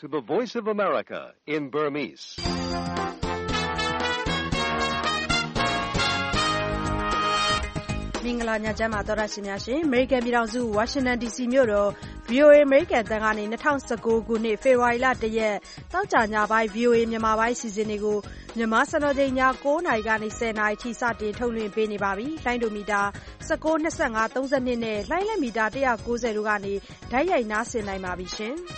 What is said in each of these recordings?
to the Voice of America in Burmese. ။မင်္ဂလာညချမ်းပါသောရရှိများရှင်။ American ပြည်ထောင်စု Washington DC မြို့တော် VOA American တန်ကနေ2019ခုနှစ်ဖေဖော်ဝါရီလ1ရက်တောက်ကြညပိုင်း VOA မြန်မာပိုင်းစီစဉ်တွေကိုမြန်မာစံတော်ချိန်ည9:00နာရီကနေ10:00နာရီထိစတင်ထုတ်လွှင့်ပေးနေပါပြီ။လိုင်းဒိုမီတာ19, 25, 32နဲ့လိုင်းလက်မီတာ190တို့ကနေဓာတ်ရိုက်နားဆင်နိုင်ပါပြီရှင်။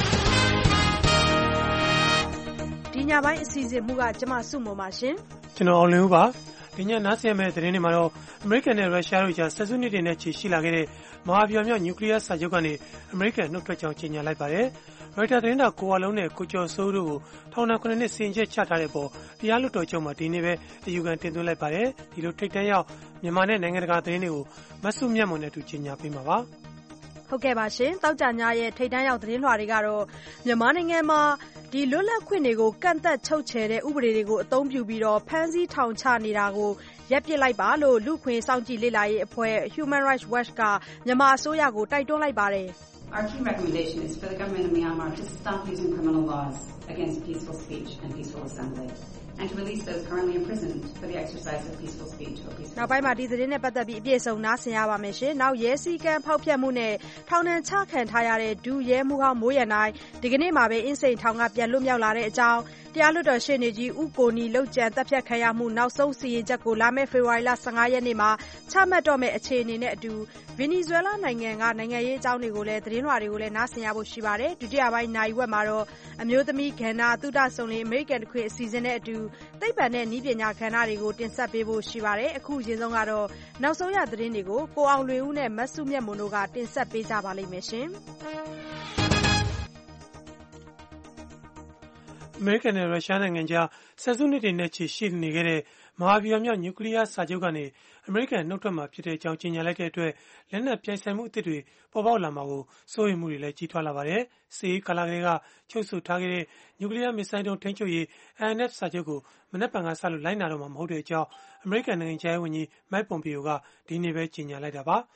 ဒီညပိုင်းအစီအစဉ်မှုကကျမစုမုံပါရှင်။ကျွန်တော်အောင်လင်းဦးပါ။ဒီညနားဆင်မဲ့သတင်းတွေမှာတော့အမေရိကန်နဲ့ရုရှားတို့ကြားဆက်စုနှစ်တွေနဲ့ချီရှိလာခဲ့တဲ့မဟာဗျူဟာမြောက်နျူကလ িয়ার စာချုပ်ကနေအမေရိကန်နှုတ်ထွက်ကြောင်းကြေညာလိုက်ပါတယ်။ ရိုက်တာသတင်းတောက်ကိုဝလုံးနဲ့ကိုကျော်စိုးတို့ကိုထောင်ဒဏ်9နှစ်စီရင်ချက်ချထားတဲ့ပေါ်တရားလွှတ်တော်ချုပ်မှာဒီနေ့ပဲအယူခံတင်သွင်းလိုက်ပါတယ်။ဒီလိုထိပ်တန်းရောက်မြန်မာနဲ့နိုင်ငံတကာသတင်းတွေကိုမဆုမြတ်မွန်နဲ့အတူကြေညာပေးမှာပါ။ဟုတ်ကဲ့ပါရှင်။တောက်ကြညရဲ့ထိပ်တန်းရောက်သတင်းလွှာတွေကတော့မြန်မာနိုင်ငံမှာလွတ်လပ်ခွင့်တွေကိုကန့်သတ်ချုပ်ချယ်တဲ့ဥပဒေတွေကိုအသုံးပြုပြီးဖမ်းဆီးထောင်ချနေတာကိုရပ်ပစ်လိုက်ပါလို့လူ့အခွင့်အရေးစောင့်ကြည့်လေ့လာရေးအဖွဲ့ Human Rights Watch ကမြန်မာအစိုးရကိုတိုက်တွန်းလိုက်ပါတယ်။ Our key recommendation is for the government of Myanmar to stop using criminal laws against peaceful speech and peaceful assembly.And to release those currently imprisoned for the exercise of peaceful speech or peaceful. နောက်ပိုင်းမှာဒီသတင်းနဲ့ပတ်သက်ပြီးအပြည့်အစုံနားဆင်ရပါမယ်ရှင်။နောက်ရဲစည်းကမ်းဖောက်ဖျက်မှုနဲ့ထောင်ဒဏ်ချခံထားရတဲ့ဒုရဲမှူးဟောင်းမိုးရန်တိုင်းဒီကနေ့မှာပဲအင်းစိန်ထောင်ကပြန်လွတ်မြောက်လာတဲ့အကြောင်းတရားလွှတ်တော်ရှေ့နေကြီးဦးကိုနီလုတ်ကြံတပ်ဖြတ်ခံရမှုနောက်ဆုံးစီရင်ချက်ကိုလာမယ့်ဖေဖော်ဝါရီလ15ရက်နေ့မှာချမှတ်တော့မယ့်အခြေအနေနဲ့အတူဗင်နီဇွဲလားနိုင်ငံကနိုင်ငံရေးအကြောင်းတွေကိုလည်းသတင်းလွှာတွေကိုလည်းနားဆင်ရဖို့ရှိပါတယ်။ဒုတိယပိုင်းနိုင်ဝက်မှာတော့အမျိုးသမီးကဏ္ဍသုတဆုံလင်အမေရိကန်တခွေအစီအစဉ်နဲ့အတူသိပ္ပံနဲ့နည်းပညာကဏ္ဍတွေကိုတင်ဆက်ပေးဖို့ရှိပါတယ်။အခုအရင်ဆုံးကတော့နောက်ဆုံးရသတင်းတွေကိုကိုအောင်လွင်ဦးနဲ့မဆုမြတ်မွန်တို့ကတင်ဆက်ပေးကြပါလိမ့်မယ်ရှင်။အမေရိကန်နဲ့ရုရှားနိုင်ငံကြားဆက်စုနှစ်တွေနဲ့ချီရှိနေခဲ့တဲ့မဟာဗျူဟာမြောက်နျူကလ িয়ার စာချုပ်ကနေအမေရိကန်နှုတ်ထွက်မှာဖြစ်တဲ့အကြောင်းကြေညာလိုက်တဲ့အတွက်လက်နက်ပြိုင်ဆိုင်မှုအသစ်တွေပေါ်ပေါက်လာမှာကိုစိုးရိမ်မှုတွေလည်းကြီးထွားလာပါတယ်။စစ်ရေးကာလကလေးကချုပ်ဆိုထားခဲ့တဲ့နျူကလ িয়ার မစ်ဇိုင်းဒုံးထိန်းချုပ်ရေး INF စာချုပ်ကိုမနက်ဖြန်ကစလို့လိုက်နာတော့မှာမဟုတ်တဲ့အကြောင်းအမေရိကန်နိုင်ငံခြားရေးဝန်ကြီး Mike Pompeo ကဒီနေ့ပဲကြေညာလိုက်တာပါ။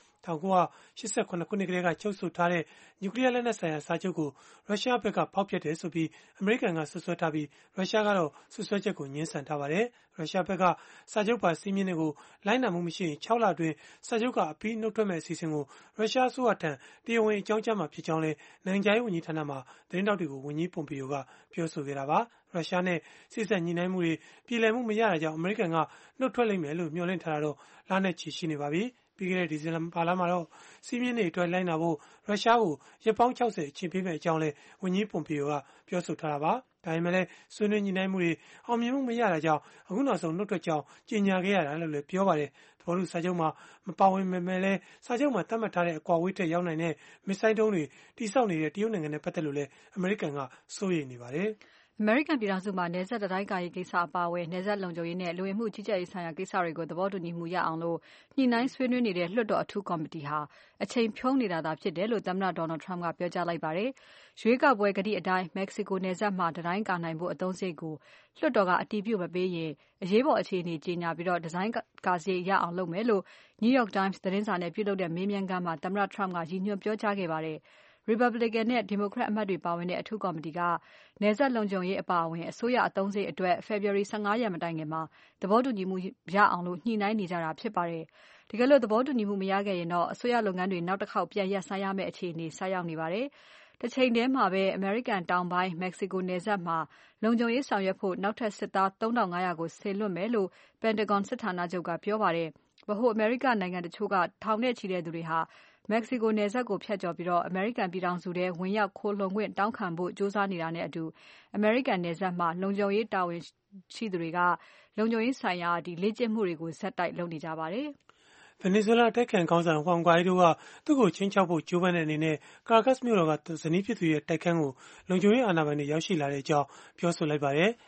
1988ခုနှစ်ကတည်းကချုပ်ဆိုထားတဲ့နျူကလ িয়ার လက်နက်ဆိုင်ရာစာချုပ်ကိုရုရှားဘက်ကဖောက်ဖျက်တယ်ဆိုပြီးအမေရိကန်ကဆွဆွဲထားပြီးရုရှားကတော့ဆွဆွဲချက်ကိုငြင်းဆန်ထားပါတယ်။ရုရှားဘက်ကစာချုပ်ပါစည်းမျဉ်းတွေကိုလိုက်နာမှုမရှိရင်6လအတွင်းစာချုပ်ကအပြီးနှုတ်ထွက်မဲ့အစီအစဉ်ကိုရုရှားအစိုးရထံတရားဝင်အကြောင်းကြားမှာဖြစ်ကြောင်းလည်းနိုင်ငံခြားရေးဝန်ကြီးဌာနမှသတင်းတောက်တွေကိုဝန်ကြီးပွန်ပီယိုကပြောဆိုခဲ့တာပါ။ရုရှားနဲ့စစ်ဆက်ညှိနှိုင်းမှုတွေပြည်လည်မှုမရတာကြောင့်အမေရိကန်ကနှုတ်ထွက်လိမ့်မယ်လို့မျှော်လင့်ထားတာတော့လနဲ့ချီရှိနေပါပြီ။ပြီးခဲ့တဲ့ဒီဇင်ဘာလမှာတော့စီးမြင့်တွေအတွက်လိုက်နာဖို့ရုရှားကိုရက်ပေါင်း60အချိန်ပေးမဲ့အကြောင်းလဲဝန်ကြီးပွန်ပီယိုကပြောဆိုထားတာပါဒါပေမဲ့လည်းဆွေးနွေးညှိနှိုင်းမှုတွေအောင်မြင်မှုမရတာကြောင့်အခုနောက်ဆုံးနှုတ်ထွက်ကြောင်းကြေညာခဲ့ရတာလို့လည်းပြောပါတယ်သဘောတူစာချုပ်မှာမပါဝင်ပေမဲ့လည်းစာချုပ်မှာသတ်မှတ်ထားတဲ့အကွာအဝေးထက်ရောက်နိုင်တဲ့မစ်ဇိုင်းဒုံးတွေတိစောက်နေတဲ့တရုတ်နိုင်ငံနဲ့ပတ်သက်လို့လည်းအမေရိကန်ကစိုးရိမ်နေပါတယ်အမေရိကန်ပြည်ထောင်စုမှာနယ်စပ်တံတိုင်းကာရေးကိစ္စအပါအဝင်နယ်စပ်လုံခြုံရေးနဲ့လူဝင်မှုကြီးကြပ်ရေးဆိုင်ရာကိစ္စတွေကိုသဘောတူညီမှုရအောင်လို့ညှိနှိုင်းဆွေးနွေးနေတဲ့လွှတ်တော်အထူးကော်မတီဟာအချိန်ဖြုန်းနေတာသာဖြစ်တယ်လို့သမ္မတ Donald Trump ကပြောကြားလိုက်ပါတယ်။ရွေးကောက်ပွဲကတိအတိုင်းမက္ကဆီကိုနယ်စပ်မှာတံတိုင်းကာနိုင်ဖို့အသုံးစရိတ်ကိုလွှတ်တော်ကအတည်ပြုမပေးရင်အရေးပေါ်အခြေအနေကြေညာပြီးတံတိုင်းကာစရိတ်ရအောင်လုပ်မယ်လို့ New York Times သတင်းစာနဲ့ပြုလုပ်တဲ့မေးမြန်းခန်းမှာသမ္မတ Trump ကရည်ညွှန်းပြောကြားခဲ့ပါတယ်။ Republican နဲ့ Democrat အမတ်တွေပါဝင်တဲ့အထူးကော်မတီကနယ်စပ်လုံခြုံရေးအပါအဝင်အစိုးရအသုံးစရိတ်အတွက် February 15 ရက်မတိုင်ခင်သဘောတူညီမှုရအောင်ညှိနှိုင်းနေကြတာဖြစ်ပါတယ်။တကယ်လို့သဘောတူညီမှုမရခဲ့ရင်တော့အစိုးရလုပ်ငန်းတွေနောက်တစ်ခေါက်ပြန်ရပ်ဆိုင်းရမယ့်အခြေအနေဆိုက်ရောက်နေပါတယ်။တစ်ချိန်တည်းမှာပဲအမေရိကန်တောင်ပိုင်းမက္ကဆီကိုနယ်စပ်မှာလုံခြုံရေးဆောင်ရွက်ဖို့နောက်ထပ်စစ်သား 3500 ကိုစေလွှတ်မယ်လို့ Pentagon စစ်ဌာနချုပ်ကပြောပါတယ်။ဗဟိုအမေရိကနိုင်ငံတချို့ကထောင်နဲ့ချီတဲ့သူတွေဟာမက္ကဆီကိုနယ်စပ်ကိုဖြတ်ကျော်ပြီးအမေရိကန်ပြည်ထောင်စုထဲဝင်ရောက်ခိုလှုံခွင့်တောင်းခံဖို့ကြိုးစားနေတာနဲ့အတူအမေရိကန်နယ်စပ်မှာလုံခြုံရေးတာဝန်ရှိသူတွေကလုံခြုံရေးဆိုင်ရာလေ့ကျင့်မှုတွေကိုဆက်တိုက်လုပ်နေကြပါတယ်ဗင်နီဇွဲလားတိုက်ခိုက်ခေါင်းဆောင်ဟွမ်ဂွိုင်ဒိုကသူ့ကိုချင်းချောက်ဖို့ကြိုးပမ်းတဲ့အနေနဲ့ကာရာကတ်စ်မြို့တော်ကဇနီးဖြစ်သူရဲ့တိုက်ခန်းကိုလုံခြုံရေးအာဏာပိုင်တွေရောက်ရှိလာတဲ့အကြောင်းပြောဆိုလိုက်ပါတယ်။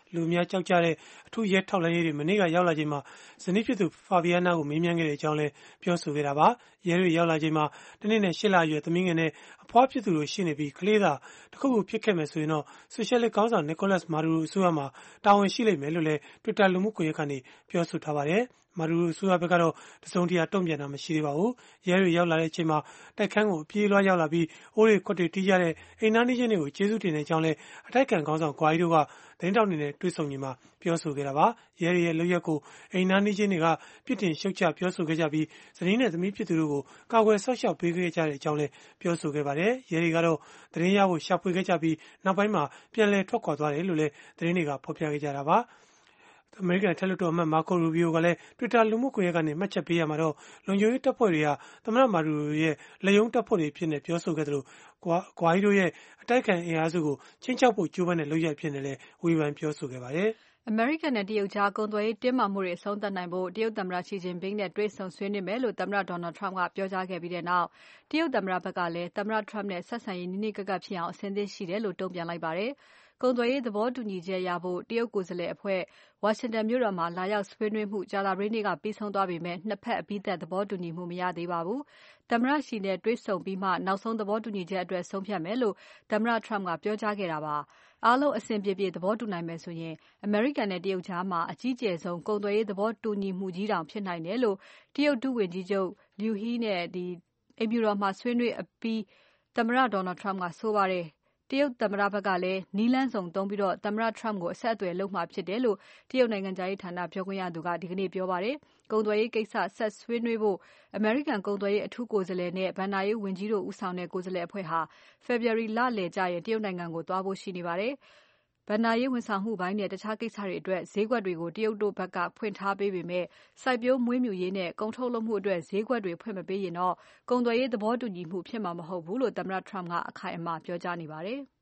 လူအများကြောက်ကြတဲ့အထူးရဲထောက်လှမ်းရေးတွေမနေ့ကရောက်လာချိန်မှာဇနီးဖြစ်သူဖာဘီယာနာကိုမေးမြန်းခဲ့တဲ့အကြောင်းလည်းပြောဆိုခဲ့တာပါရဲတွေရောက်လာချိန်မှာတနေ့နဲ့8 လအရွယ်သမီးငယ်နဲ့အဖွားဖြစ်သူတို့ရှိနေပြီးကလေးသာတစ်ခုခုဖြစ်ခဲ့မယ်ဆိုရင်တော့ဆိုရှယ်လစ်ခေါင်းဆောင်နီကိုလတ်မာဒူရိုအစိုးရမှာတာဝန်ရှိလိမ့်မယ်လို့လည်း Twitter လူမှုကွန်ရက်ကနေပြောဆိုထားပါတယ်မာဒူရိုအစိုးရဘက်ကတော့တစုံတရာတုံ့ပြန်တာမရှိသေးပါဘူးရဲတွေရောက်လာတဲ့အချိန်မှာတိုက်ခန်းကိုပြေးလွှားရောက်လာပြီးအိုးတွေခွက်တွေတီးကြတဲ့အိမ်နားနီးချင်းတွေကိုကျေးဇူးတင်တဲ့အကြောင်းလည်းအတိုက်ခံခေါင်းဆောင်ဂွာရီတို့ကသတင်းတောက်တွေနဲ့တွေ့ဆုံချိန်မှာပြောဆိုခဲ့တာပါရဲတွေရဲ့လုပ်ရက်ကိုအိမ်နားနီးချင်းတွေကပြစ်တင်ရှုတ်ချပြောဆိုခဲ့ကြပြီးဇနီးနဲ့သမီးဖြစ်သူတို့ကိုကာကွယ်ဆောက်ရှောက်ပေးခဲ့ကြတဲ့အကြောင်းလည်းပြောဆိုခဲ့ပါတယ်ရဲတွေကတော့သတင်းရဖို့ရှာဖွေခဲ့ကြပြီးနောက်ပိုင်းမှာပြန်လည်ထွက်ခွာသွားတယ်လို့လည်းသတင်းတွေကဖော်ပြခဲ့ကြတာပါအမေရိကန်ထက်လွှတ်တော်အမတ်မာကိုရူဘီယိုကလည်း Twitter လူမှုကွန်ရက်ကနေမှတ်ချက်ပေးရမှာတော့လုံခြုံရေးတပ်ဖွဲ့တွေကသမ္မတမာဒူရိုရဲ့လက်ယုံတပ်ဖွဲ့တွေဖြစ်နေပြောဆိုခဲ့တယ်လို့ဂွာရီတို့ရဲ့အတိုက်ခံအင်အားစုကိုချင်းချောက်ဖို့ကြိုးပမ်းတဲ့လုပ်ရပ်ဖြစ်နေလဲဝေဖန်ပြောဆိုခဲ့ပါတယ်အမေရိကန်နဲ့တရုတ်ကြားကုန်သွယ်ရေးတင်းမာမှုတွေအဆုံးသတ်နိုင်ဖို့တရုတ်သမ္မတရှီဂျင်ပင်းနဲ့တွေ့ဆုံဆွေးနွေးမယ်လို့သမ္မတဒေါ်နယ်ထရမ့်ကပြောကြားခဲ့ပြီးတဲ့နောက်တရုတ်သမ္မတဘက်ကလည်းသမ္မတထရမ့်နဲ့ဆက်ဆံရေးနီးနီးကပ်ကပ်ဖြစ်အောင်အဆင်သင့်ရှိတယ်လို့တုံ့ပြန်လိုက်ပါတယ်။ကုန်သွယ်ရေးသဘောတူညီချက်ရဖို့တရုတ်ကိုယ်စားလှယ်အဖွဲ့ဝါရှင်တန်မြို့တော်မှာလာရောက်ဆွေးနွေးမှုကြာသပတေးနေ့ကပြီးဆုံးသွားပေမဲ့နှစ်ဖက်အပြီးသတ်သဘောတူညီမှုမရသေးပါဘူး။သမ္မတရှီနဲ့တွေ့ဆုံပြီးမှနောက်ဆုံးသဘောတူညီချက်အတွက်ဆုံးဖြတ်မယ်လို့သမ္မတထရမ့်ကပြောကြားခဲ့တာပါ။အားလုံးအဆင်ပြေပြေသဘောတူနိုင်မယ်ဆိုရင်အမေရိကန်နဲ့တရုတ်ကြားမှာအကြီးကျယ်ဆုံးကုန်သွယ်ရေးသဘောတူညီမှုကြီးတောင်ဖြစ်နိုင်တယ်လို့တရုတ်ဒုဝန်ကြီးချုပ်လျူဟီနဲ့အိမ်ဖြူတော်မှာဆွေးနွေးအပြီးသမ္မတဒေါ်နယ်ထရမ့်ကဆိုပါတယ်။တရုတ်သမ္မတဘက်ကလည်းနီးလန်းစုံသုံးပြီးသမ္မတထရမ့်ကိုအဆက်အသွယ်လုပ်မှာဖြစ်တယ်လို့တရုတ်နိုင်ငံခြားရေးဌာနပြောခွင့်ရသူကဒီကနေ့ပြောပါတယ်။ကုန်သွယ်ရေးကိစ္စဆက်ဆွေးနွေးဖို့အမေရိကန်ကုန်သွယ်ရေးအထူးကိုယ်စားလှယ်နဲ့ဘဏ္ဍာရေးဝန်ကြီးတို့ဦးဆောင်တဲ့ကိုယ်စားလှယ်အဖွဲ့ဟာ February လလယ်ကျရင်တရုတ်နိုင်ငံကိုသွားဖို့ရှိနေပါတယ်။ဘဏ္ဍာရေးဝန်ဆောင်မှုပိုင်းနဲ့တခြားကိစ္စတွေအတွက်ဈေးကွက်တွေကိုတရုတ်တို့ဘက်ကဖွင့်ထားပေးပေမဲ့စိုက်ပျိုးမွေးမြူရေးနဲ့ကုန်ထုတ်လုပ်မှုအတွက်ဈေးကွက်တွေဖွင့်မပေးရင်တော့ကုန်သွယ်ရေးသဘောတူညီမှုဖြစ်မှာမဟုတ်ဘူးလို့သမ္မတထရမ့်ကအခိုင်အမာပြောကြားနေပါတယ်။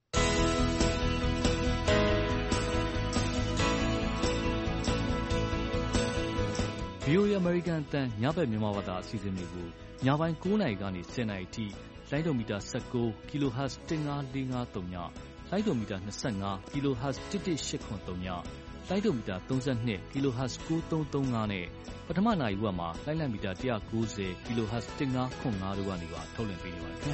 VOA American အသံညဘက်မြန်မာဘာသာအစီအစဉ်တွေကိုညပိုင်း9:00 နာရီကနေ10:00 နာရီအထိလိုင်းဒိုမီတာ19 kHz 15453ညလိုင်းဒိုမီတာ25 kHz 11883ညလိုင်းဒိုမီတာ32 kHz 9335နဲ့ပထမနာရီဝက်မှာလိုင်းလံမီတာ190 kHz 1505တို့ကနေပါထုတ်လွှင့်ပေးနေပါတယ်ခင်ဗျာ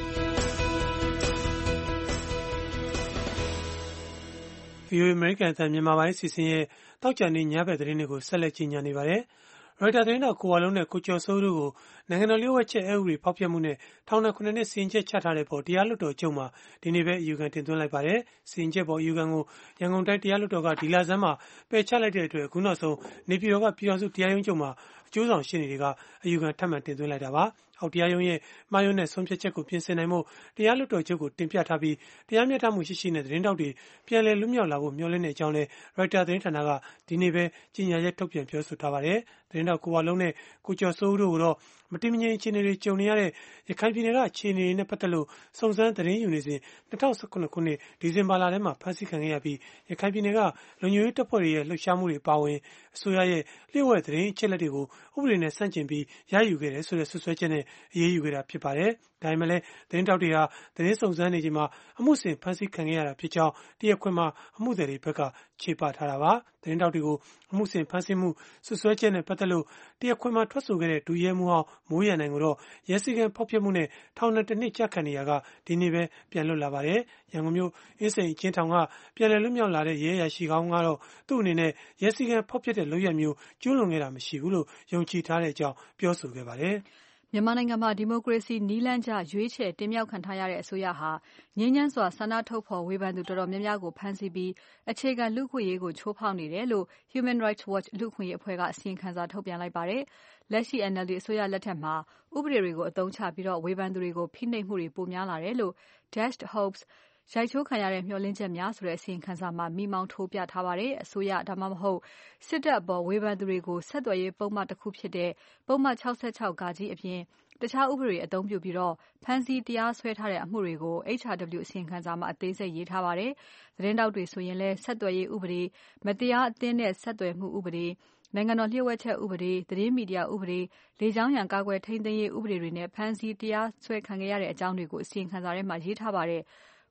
VOA American အသံမြန်မာပိုင်းအစီအစဉ်ရဲ့တောက်ကြနေညဘက်သတင်းတွေကိုဆက်လက်ကြီးညာနေပါတယ်။ Reuters သတင်းတော်ကိုဝါလုံးနဲ့ကိုကျော်စိုးတို့ကိုနိုင်ငံတော်လျှို့ဝှက်ချက်အက်ဥပဒေဖောက်ဖျက်မှုနဲ့ထောင်ဒဏ် 9 နှစ်စီရင်ချက်ချထားတဲ့ပေါ်တရားလွှတ်တော်ချုပ်မှာဒီနေ့ပဲအယူခံတင်သွင်းလိုက်ပါတယ်။စီရင်ချက်ပေါ်အယူခံကိုရန်ကုန်တိုင်းတရားလွှတ်တော်ကဒီလဆန်းမှာပယ်ချလိုက်တဲ့အတွက်အခုနောက်ဆုံးနေပြည်တော်ကပြည်ထောင်စုတရားရုံးချုပ်မှာအကျိုးဆောင်ရှေ့နေတွေကအယူခံထပ်မံတင်သွင်းလိုက်တာပါ။အောက်တရားရုံးရဲ့မှားယွင်းတဲ့ဆုံးဖြတ်ချက်ကိုပြင်ဆင်နိုင်ဖို့တရားလွှတ်တော်ချုပ်ကိုတင်ပြထားပြီးတရားမျှတမှုရှိရှိနဲ့သတင်းတောက်တွေပြန်လည်လွတ်မြောက်လာဖို့မျှော်လင့်တဲ့အကြောင်းလဲ Reuters သတင်းဌာနကဒီနေ့ပဲကြေညာချက်ထုတ်ပြန်ပြောဆိုထားပါတယ်။သတင်းတောက်ကိုဝါလုံးနဲ့ကိုကျော်စိုးတို့ကတော့မတည်မငြိမ်အခြေအနေတွေကြုံနေရတဲ့ရခိုင်ပြည်နယ်ကအခြေအနေတွေနဲ့ပတ်သက်လို့စုံစမ်းသတင်းယူနေစဉ်2019ခုနှစ်ဒီဇင်ဘာလထဲမှာဖမ်းဆီးခံခဲ့ရပြီးရခိုင်ပြည်နယ်ကလုံခြုံရေးတပ်ဖွဲ့တွေရဲ့လှုပ်ရှားမှုတွေပါဝင်အစိုးရရဲ့လျှို့ဝှက်သတင်းအချက်အလက်တွေကိုဥပဒေနဲ့ဆန့်ကျင်ပြီးရယူခဲ့တယ်ဆိုတဲ့ဆွဆွဲချက်နဲ့အရေးယူခဲ့တာဖြစ်ပါတယ်။ဒါပေမဲ့လည်းသတင်းတောက်တွေဟာသတင်းစုံစမ်းနေချိန်မှာအမှုစဉ်ဖမ်းဆီးခံခဲ့ရတာဖြစ်ကြောင်းတရားခွင်မှာအမှုသည်တွေဘက်ကခြေပထားတာပါ။သတင်းတောက်တွေကိုအမှုစဉ်ဖမ်းဆီးမှုဆွဆွဲချက်နဲ့ပတ်သက်လို့တရားခွင်မှာထွက်ဆိုခဲ့တဲ့ဒုရဲမှူးဟောင်းမိုးရန်နိုင်ကိုတော့ရဲစည်းကမ်းဖောက်ဖျက်မှုနဲ့ထောင်ဒဏ် 1 နှစ်ကျခံနေရကဒီနေ့ပဲပြန်လွတ်လာပါတယ်။ရန်ကုန်မြို့အင်းစိန်အကျဉ်းထောင်ကပြန်လည်လွတ်မြောက်လာတဲ့ရဲအရာရှိကောင်းကတော့သူ့အနေနဲ့ရဲစည်းကမ်းဖောက်ဖျက်တဲ့လုပ်ရပ်မျိုးကျူးလွန်ခဲ့တာမရှိဘူးလို့ယုံကြည်ထားတဲ့အကြောင်းပြောဆိုခဲ့ပါတယ်။မြန်မာနိုင်ငံမှာဒီမိုကရေစီနည်းလမ်းကျရွေးချယ်တင်မြှောက်ခံထားရတဲ့အစိုးရဟာငြိမ်းချမ်းစွာဆန္ဒထုတ်ဖော်ဝေဖန်သူတော်တော်များများကိုဖမ်းဆီးပြီးအခြေခံလူ့အခွင့်အရေးကိုချိုးဖောက်နေတယ်လို့ Human Rights Watch လူ့အခွင့်အရေးအဖွဲ့ကအစီရင်ခံစာထုတ်ပြန်လိုက်ပါတယ်။လက်ရှိ NLD အစိုးရလက်ထက်မှာဥပဒေတွေကိုအသုံးချပြီးဝေဖန်သူတွေကိုဖိနှိပ်မှုတွေပိုများလာတယ်လို့ Dashed Hopes ရိုက်ချိုးခံရတဲ့မျှော်လင့်ချက်များဆိုတဲ့အစီရင်ခံစာမှာမိမောင်းထိုးပြထားပါတယ်။အစိုးရဒါမှမဟုတ်စစ်တပ်အပေါ်ဝေဖန်သူတွေကိုဆက်သွယ်ရေးပုံမှန်တစ်ခုဖြစ်တဲ့ပုံမှန်66 ကကြီးအပြင်တခြားဥပဒေအသုံးပြုပြီးဖမ်းဆီးတရားစွဲထားတဲ့အမှုတွေကို HRW အစီရင်ခံစာမှာအသေးစိတ်ရေးထားပါတယ်။သတင်းတောက်တွေဆိုရင်လည်းဆက်သွယ်ရေးဥပဒေ၊မတရားအသင်းနဲ့ဆက်သွယ်မှုဥပဒေ၊နိုင်ငံတော်လျှို့ဝှက်ချက်ဥပဒေ၊သတင်းမီဒီယာဥပဒေ၊လေကြောင်းရန်ကာကွယ်ထိန်းသိမ်းရေးဥပဒေတွေနဲ့ဖမ်းဆီးတရားစွဲခံခဲ့ရတဲ့အကြောင်းတွေကိုအစီရင်ခံစာထဲမှာရေးထားပါတယ်။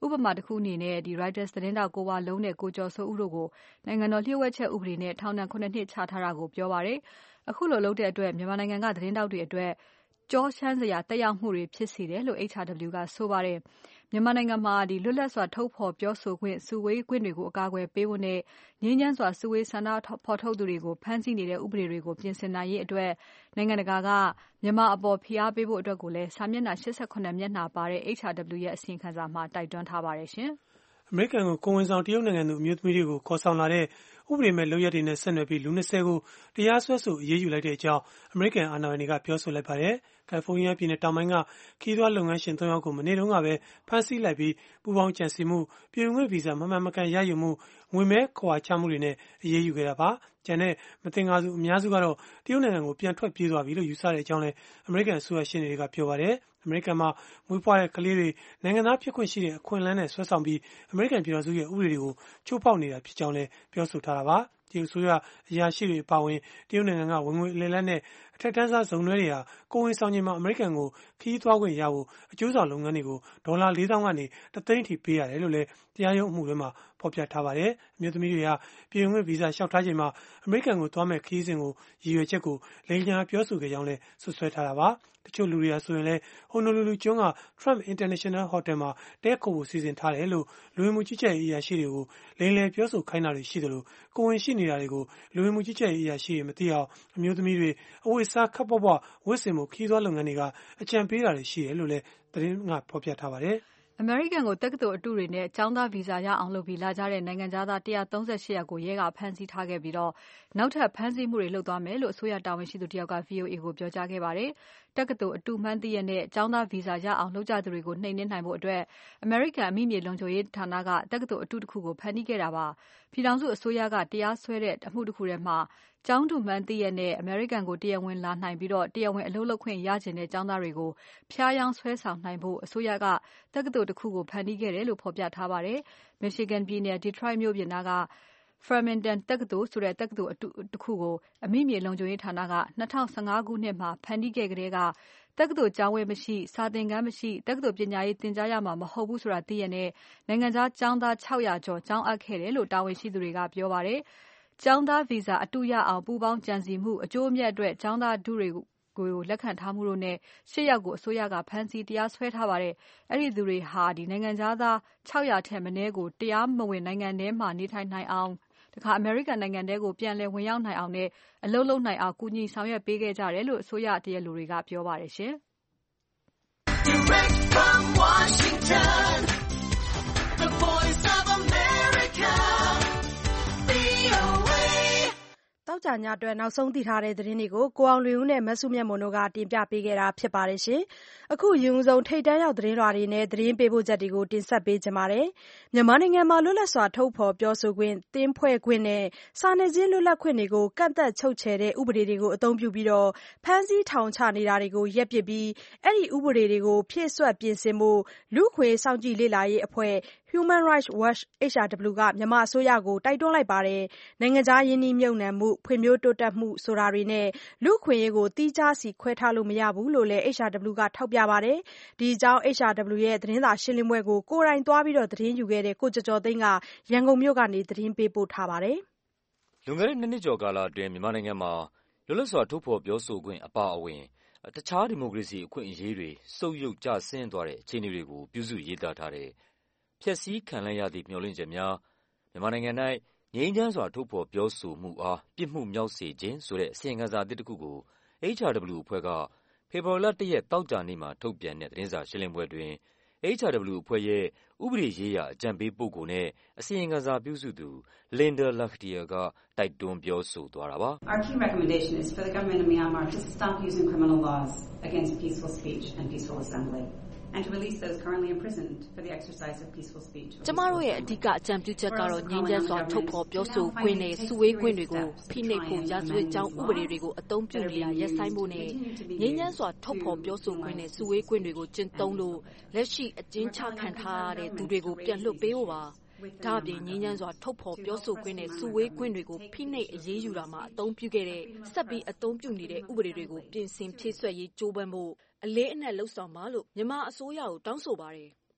ဥပမာတစ်ခုအနေနဲ့ Reuters သတင်းတောက်ကိုဝလုံးနဲ့ကိုကျော်စိုးဦးတို့ကိုနိုင်ငံတော်လျှို့ဝှက်ချက်ဥပဒေနဲ့ထောင်ဒဏ် 9 နှစ်ချထားတာကိုပြောပါတယ်။အခုလိုလုပ်တဲ့အတွက်မြန်မာနိုင်ငံကသတင်းတောက်တွေအတွက်ကြောရှမ်းစရာတက်ရောက်မှုတွေဖြစ်စေတယ်လို့ HRW ကဆိုပါတယ်။မြန်မာနိုင်ငံမှာလွတ်လပ်စွာထုတ်ဖော်ပြောဆိုခွင့်စုဝေးခွင့်တွေကိုအကာအကွယ်ပေးဖို့နဲ့ငြိမ်းချမ်းစွာစုဝေးဆန္ဒဖော်ထုတ်သူတွေကိုဖမ်းဆီးနေတဲ့ဥပဒေတွေကိုပြင်ဆင်နိုင်ရေးအတွက်နိုင်ငံတကာကမြန်မာအပေါ်ဖိအားပေးဖို့အတွက်ကိုလည်းစာမျက်နှာ88မျက်နှာပါတဲ့ HRW ရဲ့အစီရင်ခံစာမှာတိုက်တွန်းထားပါတယ်ရှင်။အမေရိကန်ကိုကိုဝင်ဆောင်တရုတ်နိုင်ငံသူအမျိုးသမီးတွေကိုခေါ်ဆောင်လာတဲ့ဥပဒေမဲ့လုပ်ရက်တွေနဲ့ဆက်နွယ်ပြီးလူ 20 ကိုတရားစွဲဆိုအရေးယူလိုက်တဲ့အကြောင်းအမေရိကန်အာဏာပိုင်တွေကပြောဆိုလိုက်ပါတယ်။ကယ်လီဖိုးနီးယားပြည်နယ်တောင်ပိုင်းကခရီးသွားလုပ်ငန်းရှင် 3 ယောက်ကိုမနေ့တုန်းကပဲဖမ်းဆီးလိုက်ပြီးပူးပေါင်းကြံစည်မှုပြည်ဝင်ခွင့်ဗီဇာမမှန်မကန်ရယူမှုငွေမဲခွာချမှုတွေနဲ့အရေးယူခဲ့တာပါ။ကျန်တဲ့မသင်္ကာသူအများစုကတော့တရုတ်နိုင်ငံကိုပြန်ထွက်ပြေးသွားပြီလို့ယူဆတဲ့အကြောင်းလည်းအမေရိကန်အစိုးရရှင်းတွေကပြောပါတယ်။အမေရိကန်မှာမွေးဖွားတဲ့ကလေးတွေနိုင်ငံသားဖြစ်ခွင့်ရှိတဲ့အခွင့်အလမ်းနဲ့ဆွဲဆောင်ပြီးအမေရိကန်ပြည်ထောင်စုရဲ့ဥပဒေတွေကိုချိုးဖောက်နေတာဖြစ်ကြောင်းလည်းပြောဆိုထားတာပါ။တရုတ်အစိုးရအရာရှိတွေအပါအဝင်တရုတ်နိုင်ငံကဝင်ငွေအလယ်လတ်နဲ့အထက်တန်းစားဇုံတွဲတွေဟာကိုဝင်ဆောင်ချိန်မှာအမေရိကန်ကိုခရီးသွားခွင့်ရဖို့အကျိုးဆောင်လုပ်ငန်းတွေကိုဒေါ်လာ 4,000 ကနေ1 သိန်းထိပေးရတယ်လို့လည်းတရားရုံးအမှုတွေမှာဖော်ပြထားပါတယ်။အမျိုးသမီးတွေဟာပြည်ဝင်ခွင့်ဗီဇာလျှောက်ထားချိန်မှာအမေရိကန်ကိုသွားမဲ့ခရီးစဉ်ကိုရည်ရွယ်ချက်ကိုလိမ်ညာပြောဆိုခဲ့ကြောင်းလည်းဆွဆွဲထားတာပါ။တချို့လူတွေကဆိုရင်လည်းဟိုနိုလူလူကျွန်းက Trump International Hotel မှာတဲခိုဖို့စီစဉ်ထားတယ်လို့လူဝင်မှုကြီးကြပ်ရေးအရာရှိတွေကိုလိမ်လည်ပြောဆိုခိုင်းတာတွေရှိတယ်လို့ကိုဝင်ရှိနေတာတွေကိုလူဝင်မှုကြီးကြပ်ရေးအရာရှိတွေမသိအောင်အမျိုးသမီးတွေအဝတ်အစားခပ်ပွားပွားဝတ်ဆင်မှုခရီးသွားလုပ်ငန်းတွေကအကြံပေးတာတွေရှိတယ်လို့လည်းသတင်းကဖော်ပြထားပါတယ်။အမေရိကန်ကိုတက္ကသိုလ်အတုတွေနဲ့ကျောင်းသားဗီဇာရအောင်လုပ်ပြီးလာကြတဲ့နိုင်ငံသား138ယောက်ကိုရဲကဖမ်းဆီးထားခဲ့ပြီးနောက်ထပ်ဖမ်းဆီးမှုတွေလုပ်သွားမယ်လို့အစိုးရတာဝန်ရှိသူတယောက်က VOA ကိုပြောကြားခဲ့ပါတယ်။တက္ကသိုလ်အတုမှန်းသိရက်နဲ့ကျောင်းသားဗီဇာရအောင်လုပ်ကြသူတွေကိုနှိမ်နင်းနိုင်ဖို့အတွက်အမေရိကန်အမိမြေလုံခြုံရေးဌာနကတက္ကသိုလ်အတုတစ်ခုကိုဖန်တီးခဲ့တာပါ။ပြည်ထောင်စုအစိုးရကတရားစွဲတဲ့အမှုတစ်ခုထဲမှာကျောင်းတုမှန်းသိရက်နဲ့အမေရိကန်ကိုတရားဝင်လာနိုင်ပြီးတရားဝင်အလုပ်လုပ်ခွင့်ရချင်တဲ့ကျောင်းသားတွေကိုဖျားယောင်းဆွဲဆောင်နိုင်ဖို့အစိုးရကတက္ကသိုလ်တစ်ခုကိုဖန်တီးခဲ့တယ်လို့ဖော်ပြထားပါတယ်။ Michigan ပြည်နယ် Detroit မြို့ပြင်နားက Farmington တက္ကသိုလ်ဆိုတဲ့တက္ကသိုလ်တစ်ခုကိုအမိမြေလုံခြုံရေးဌာနက2015ခုနှစ်မှာဖန်တီးခဲ့ကတည်းကတက္ကသိုလ်ကျောင်းဝင်းမရှိစာသင်ခန်းမရှိတက္ကသိုလ်ပညာရေးသင်ကြားရမှာမဟုတ်ဘူးဆိုတာသိရတဲ့နိုင်ငံခြားကျောင်းသား600ကျော်ကျောင်းအပ်ခဲ့တယ်လို့တာဝန်ရှိသူတွေကပြောပါတယ်။ကျောင်းသားဗီဇာအတုရအောင်ပူးပေါင်းကြံစည်မှုအကျိုးအမြတ်အတွက်ကျောင်းသားဒုတွေကိုလက်ခံထားမှုတို့နဲ့8ယောက်ကိုအစိုးရကဖမ်းဆီးတရားစွဲထားပါတယ်။အဲ့ဒီသူတွေဟာနိုင်ငံသား600ထက်မနည်းကိုတရားမဝင်နိုင်ငံထဲမှာနေထိုင်နိုင်အောင်တခါအမေရိကန်နိုင်ငံထဲကိုပြန်လည်ဝင်ရောက်နိုင်အောင်နဲ့အလုပ်လုပ်နိုင်အောင်ကူညီဆောင်ရွက်ပေးခဲ့ကြတယ်လို့အစိုးရတရားလူတွေကပြောပါတယ်ရှင်။ Direct from Washington, the voice of America, VOA တောက်ကြညအတွက်နောက်ဆုံးသိထားတဲ့သတင်းတွေကိုကိုအောင်လွင်ဦးနဲ့မဆုမြတ်မွန်တို့ကတင်ပြပေးခဲ့တာဖြစ်ပါတယ်ရှင်။အခုယူံစုံထိတ်တန်းရောက်သတင်းလွှာတွေနဲ့သတင်းပေးပို့ချက်တွေကိုတင်ဆက်ပေးကြပါမယ်။မြန်မာနိုင်ငံမှာလွတ်လပ်စွာထုတ်ဖော်ပြောဆိုခွင့်၊သင်းဖွဲ့ခွင့်နဲ့စာနယ်ဇင်းလွတ်လပ်ခွင့်တွေကိုကန့်သတ်ချုပ်ချယ်တဲ့ဥပဒေတွေကိုအသုံးပြုပြီးဖမ်းဆီးထောင်ချနေတာတွေကိုရပ်ပစ်ပြီးအဲ့ဒီဥပဒေတွေကိုဖြည့်စွက်ပြင်ဆင်ဖို့လူ့အခွင့်အရေးစောင့်ကြည့်လေ့လာရေးအဖွဲ့ Human Rights Watch HRW ကမြန်မာအစိုးရကိုတိုက်တွန်းလိုက်ပါတယ်။နိုင်ငံခြားရင်းနှီးမြှုပ်နှံမှုဖွံ့ဖြိုးတိုးတက်မှုဆိုတာတွေနဲ့လူ့အခွင့်အရေးကိုသီးခြားစီခွဲထားလို့မရဘူးလို့လည်း HRW ကထောက်ပြပါတယ်။ဒီအကြောင်း HRW ရဲ့သတင်းစာရှင်းလင်းပွဲကိုကိုယ်တိုင်သွားပြီးသတင်းယူခဲ့တဲ့ကိုကျော်ကျော်သိန်းကရန်ကုန်မြို့ကနေသတင်းပေးပို့ထားပါတယ်။လွန်ခဲ့တဲ့2 နှစ်ကျော်ကာလအတွင်းမြန်မာနိုင်ငံမှာလွတ်လပ်စွာထုတ်ဖော်ပြောဆိုခွင့်အပါအဝင်တခြားဒီမိုကရေစီအခွင့်အရေးတွေဆုတ်ယုတ်ကျဆင်းသွားတဲ့အခြေအနေတွေကိုပြုစုရေးသားထားတဲ့ဖျက်ဆီးခံလိုက်ရသည့်မျှော်လင့်ချက်များမြန်မာနိုင်ငံ၌ငြိမ်းချမ်းစွာထုတ်ဖော်ပြောဆိုမှုအားပြစ်မှုမြောက်စေခြင်းဆိုတဲ့အစီရင်ခံစာအသစ်တစ်ခုကို HRW အဖွဲ့ကဖေဖော်ဝါရီလ1 ရက်သောကြာနေ့မှာထုတ်ပြန်တဲ့သတင်းစာရှင်းလင်းပွဲတွင် HRW အဖွဲ့ရဲ့ဥပဒေရေးရာအကြံပေးပုဂ္ဂိုလ်နဲ့အစီရင်ခံစာပြုစုသူ Linda Lakhdhir ကတိုက်တွန်းပြောဆိုသွားတာပါ။ Our key recommendation is for the government of Myanmar to stop using criminal laws against peaceful speech and peaceful assembly.And to release those currently imprisoned for the exercise of peaceful speech. ကျမတို့ရဲ့အဓိကအကြံပြုချက်ကတော့ငြိမ်းချမ်းစွာထုတ်ဖော်ပြောဆိုခွင့်နဲ့စုဝေးခွင့်တွေကိုဖိနှိပ်ဖို့ရာဇဝတ်ကြောင်းဥပဒေတွေကိုအသုံးပြုနေတာရပ်ဆိုင်းဖို့နဲ့ငြိမ်းချမ်းစွာထုတ်ဖော်ပြောဆိုခွင့်နဲ့စုဝေးခွင့်တွေကိုကျင့်သုံးလို့လက်ရှိအကျဉ်းချခံထားရတဲ့သူတွေကိုပြန်လွှတ်ပေးဖို့ပါ။ဒါ့အပြင်ငြိမ်းချမ်းစွာထုတ်ဖော်ပြောဆိုခွင့်နဲ့စုဝေးခွင့်တွေကိုဖိနှိပ်အရေးယူတာမှာအသုံးပြုခဲ့တဲ့ဆက်ပြီးအသုံးပြုနေတဲ့ဥပဒေတွေကိုပြင်ဆင်ဖြည့်စွက်ရေးကြိုးပမ်းဖို့အလေးအနက်လှုပ်ဆောင်ပါလို့မြန်မာအစိုးရကိုတောင်းဆိုပါတယ်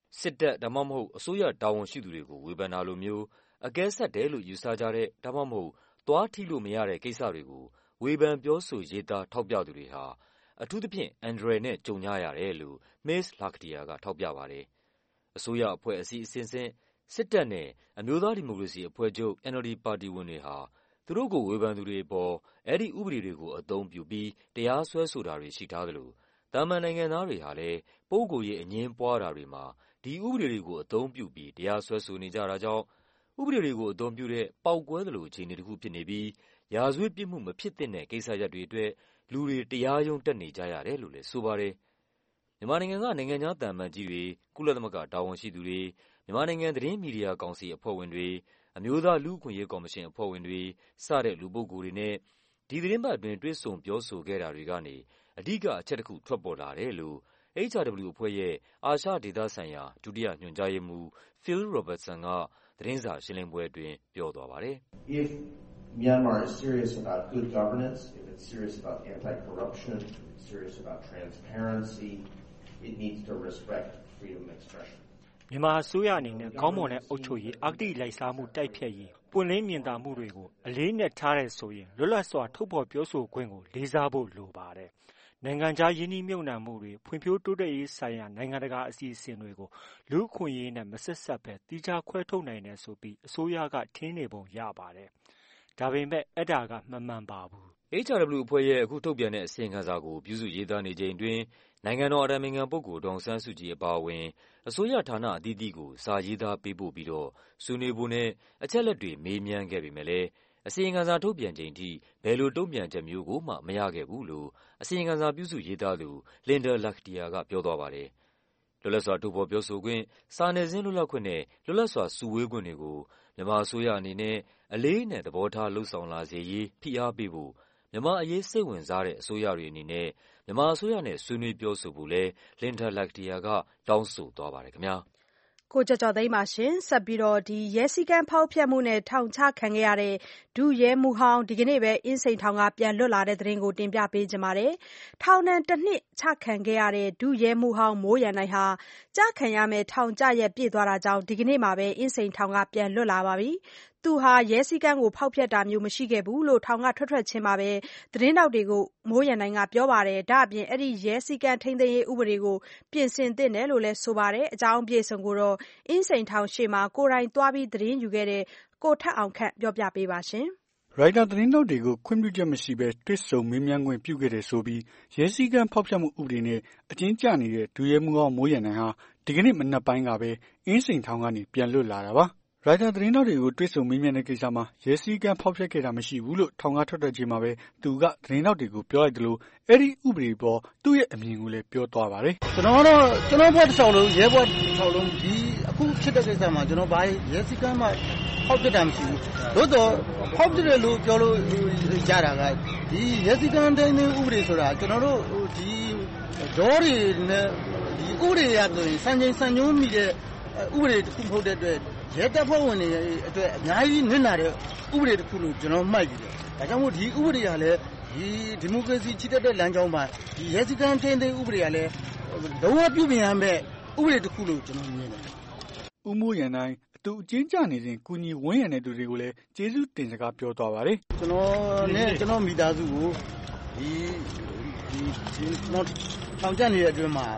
စစ်တပ်ဒါမှမဟုတ်အစိုးရတာဝန်ရှိသူတွေကိုဝေဖန်တာလိုမျိုးအကဲဆတ်တယ်လို့ယူဆကြတဲ့ဒါမှမဟုတ်သွားထိလို့မရတဲ့ကိစ္စတွေကိုဝေဖန်ပြောဆိုရေးသားထောက်ပြသူတွေဟာအထူးသဖြင့်အန်ဒရယ်နဲ့ကြုံကြရတယ်လို့ Ms. Lakhtia ကထောက်ပြပါတယ်။အစိုးရအဖွဲ့အစည်းအဆင့်စစ်တပ်နဲ့အမျိုးသားဒီမိုကရေစီအဖွဲ့ချုပ် NLD ပါတီဝင်တွေဟာသူတို့ကိုဝေဖန်သူတွေအပေါ်အဲ့ဒီဥပဒေတွေကိုအသုံးပြုပြီးတရားစွဲဆိုတာတွေရှိထားသလိုတာမန်နိုင်ငံသားတွေဟာလည်းပုဂ္ဂိုလ်ရေးအငြင်းပွားတာတွေမှာဒီဥပဒေတွေကိုအသုံးပြုပြီးတရားစွဲဆိုနေကြတာကြောင့်ဥပဒေတွေကိုအသုံးပြုတဲ့ပေါက်ကွဲသလိုအခြေအနေတစ်ခုဖြစ်နေပြီးရာဇဝတ်ပြစ်မှုမဖြစ်သင့်တဲ့ကိစ္စရပ်တွေအတွက်လူတွေတရားရုံးတက်နေကြရတယ်လို့လည်းဆိုပါတယ်။မြန်မာနိုင်ငံကနိုင်ငံခြားသံအမတ်ကြီးတွေကုလသမဂ္ဂတာဝန်ရှိသူတွေမြန်မာနိုင်ငံသတင်းမီဒီယာကောင်စီအဖွဲ့ဝင်တွေအမျိုးသားလူ့အခွင့်အရေးကော်မရှင်အဖွဲ့ဝင်တွေစတဲ့လူပုဂ္ဂိုလ်တွေနဲ့ဒီသတင်းပတ်အတွင်းတွေ့ဆုံပြောဆိုခဲ့တာတွေကနေအဓိကအချက်တစ်ခုထွက်ပေါ်လာတယ်လို့ HRW အဖွဲ့ရဲ့အာရှဒေသဆိုင်ရာဒုတိယညွှန်ကြားရေးမှူး Phil Robertson ကသတင်းစာရှင်းလင်းပွဲအတွင်းပြောသွားပါတယ်။ If Myanmar is serious about good governance, if it's serious about anti-corruption, if it's serious about transparency, it needs to respect freedom of expression. မြန်မာအစိုးရအနေနဲ့ခေါင်းမွန်တဲ့အုပ်ချုပ်ရေးအဂတိလိုက်စားမှုတိုက်ဖျက်ရေးပွင့်လင်းမြင်သာမှုတွေကိုအလေးနက်ထားတဲ့ဆိုရင်လွတ်လပ်စွာထုတ်ဖော်ပြောဆိုခွင့်ကိုလေးစားဖို့လိုပါတယ်။နိုင်ငံခြားယင်းနှိမ့်မြုပ်နှံမှုတွေဖွံ့ဖြိုးတိုးတက်ရေးဆိုင်ရာနိုင်ငံတကာအစီအစဉ်တွေကိုလူ့အခွင့်အရေးနဲ့မဆက်စပ်ပဲတိကျခွဲထုတ်နိုင်တယ်ဆိုပြီးအစိုးရကထင်နေပုံရပါတယ်။ဒါပေမဲ့အဲ့ဒါကမမှန်ပါဘူး။ HRW အဖွဲ့ရဲ့အခုထုတ်ပြန်တဲ့အစီရင်ခံစာကိုပြုစုရေးသားနေချိန်တွင်နိုင်ငံတော်အတိုင်ပင်ခံပုဂ္ဂိုလ်ဒေါ်အောင်ဆန်းစုကြည်အပါအဝင်အစိုးရဌာနအသီးသီးကိုစာရေးသားပေးပို့ပြီးတော့ဆွေးနွေးဖို့နဲ့အချက်လက်တွေမေးမြန်းခဲ့ပေမဲ့လည်းအစီရင်ခံစာထုတ်ပြန်ချိန်ထိဘယ်လိုတုံ့ပြန်ချက်မျိုးကိုမှမရခဲ့ဘူးလို့အစီရင်ခံစာပြုစုရေးသားသူ Linda Lakhtia ကပြောသွားပါတယ်။လွတ်လပ်စွာထုတ်ဖော်ပြောဆိုခွင့်စာနယ်ဇင်းလွတ်လပ်ခွင့်နဲ့လွတ်လပ်စွာစုဝေးခွင့်တွေကိုမြန်မာအစိုးရအနေနဲ့အလေးအနက်သဘောထားလှုံ့ဆော်လာစေရေးဖိအားပေးဖို့မြန်မာအရေးစိတ်ဝင်စားတဲ့အစိုးရတွေအနေနဲ့မြန်မာအစိုးရနဲ့ဆွေးနွေးပြောဆိုဖို့လဲ Linda Lakhtia ကတောင်းဆိုသွားပါတယ်ခင်ဗျာ။ကိုကျော်ကျော်သိန်းပါရှင်ဆက်ပြီးတော့ရဲစည်းကမ်းဖောက်ဖျက်မှုနဲ့ထောင်ချခံခဲ့ရတဲ့ဒုရဲမှူးဟောင်းဒီကနေ့ပဲအင်းစိန်ထောင်ကပြန်လွတ်လာတဲ့သတင်းကိုတင်ပြပေးကြပါမယ်။ထောင်ဒဏ်တစ်နှစ်ချခံခဲ့ရတဲ့ဒုရဲမှူးဟောင်းမိုးရန်နိုင်ဟာကြခံရမယ့်ထောင်ကျရက်ပြည့်သွားတာကြောင့်ဒီကနေ့မှာပဲအင်းစိန်ထောင်ကပြန်လွတ်လာပါပြီ။သူဟာရဲစည်းကမ်းကိုဖောက်ဖျက်တာမျိုးမရှိခဲ့ဘူးလို့ထောင်ကထွက်ချင်းမှာပဲသတင်းတောက်တွေကိုမိုးရန်နိုင်ကပြောပါတယ်။ဒါအပြင်အဲ့ဒီရဲစည်းကမ်းထိန်းသိမ်းရေးဥပဒေကိုပြင်ဆင်သင့်တယ်လို့လည်းဆိုပါတယ်။အကြောင်းအပြည့်အစုံကိုတော့အင်းစိန်ထောင်ရှေ့မှာကိုယ်တိုင်သွားပြီးသတင်းယူခဲ့တဲ့ကိုထက်အောင်ခန့်ပြောပြပေးပါရှင်။ရိုက်တာသတင်းတောက်တွေကိုခွင့်ပြုချက်မရှိဘဲတွေ့ဆုံမေးမြန်းခွင့်ပြုခဲ့တယ်ဆိုပြီးရဲစည်းကမ်းဖောက်ဖျက်မှုဥပဒေနဲ့အကျဉ်းကျနေတဲ့ဒုရဲမှူးဟောင်းမိုးရန်နိုင်ဟာဒီကနေ့မနက်ပိုင်းကပဲအင်းစိန်ထောင်ကနေပြန်လွတ်လာတာပါ။ရိုက်တာသတင်းတောက်တွေကိုတွေ့ဆုံမေးမြန်းတဲ့ကိစ္စမှာရဲစည်းကမ်းဖောက်ဖျက်ခဲ့တာမရှိဘူးလို့ထောင်ကထွက်တဲ့ချိန်မှာပဲသူကသတင်းတောက်တွေကိုပြောလိုက်တယ်လို့အဲ့ဒီဥပဒေပေါ်သူ့ရဲ့အမြင်ကိုလည်းပြောသွားပါတယ်။ကျွန်တော်ဘက်တစ်ချောင်းလုံးရဲဘက်တစ်ချောင်းလုံးဒီအခုဖြစ်တဲ့ကိစ္စမှာကျွန်တော်ဘာရဲစည်းကမ်းမှဖောက်ပြတာမရှိဘူး။သို့တော့ဖောက်ပြတယ်လို့ပြောလို့ကြတာကဒီရဲစည်းကမ်းတိုင်းဥပဒေဆိုတာကျွန်တော်တို့ဒီဒေါ်တွေနဲ့ဒီဥပဒေရဆိုရင်စံချိန်စံညွှန်းမိတဲ့ဥပဒေတစ်ခုမဟုတ်တဲ့အတွက်ရဲတပ်ဖွဲ့ဝင်တွေအတွက်အများကြီးနစ်နာတဲ့ဥပဒေတစ်ခုလို့ကျွန်တော်မှတ်ယူတယ်။ဒါကြောင့်မို့ဒီဥပဒေကလည်းဒီမိုကရေစီချစ်တဲ့လမ်းကြောင်းမှာဒီရဲစည်းကမ်းထိန်းသိမ်းဥပဒေကလည်းလုံးဝပြုပြင်ရမယ့်ဥပဒေတစ်ခုလို့ကျွန်တော်မြင်တယ်။ဦးမိုးရန်နိုင်သူအကျဉ်းကျနေစဉ်ကုညီဝန်းရံတဲ့သူတွေကိုလည်းကျေးဇူးတင်စကားပြောသွားပါတယ်။ကျွန်တော်နဲ့ကျွန်တော်မိသားစုကိုဒီကျွန်တော်ထောင်ကျနေတဲ့အတွင်းမှာ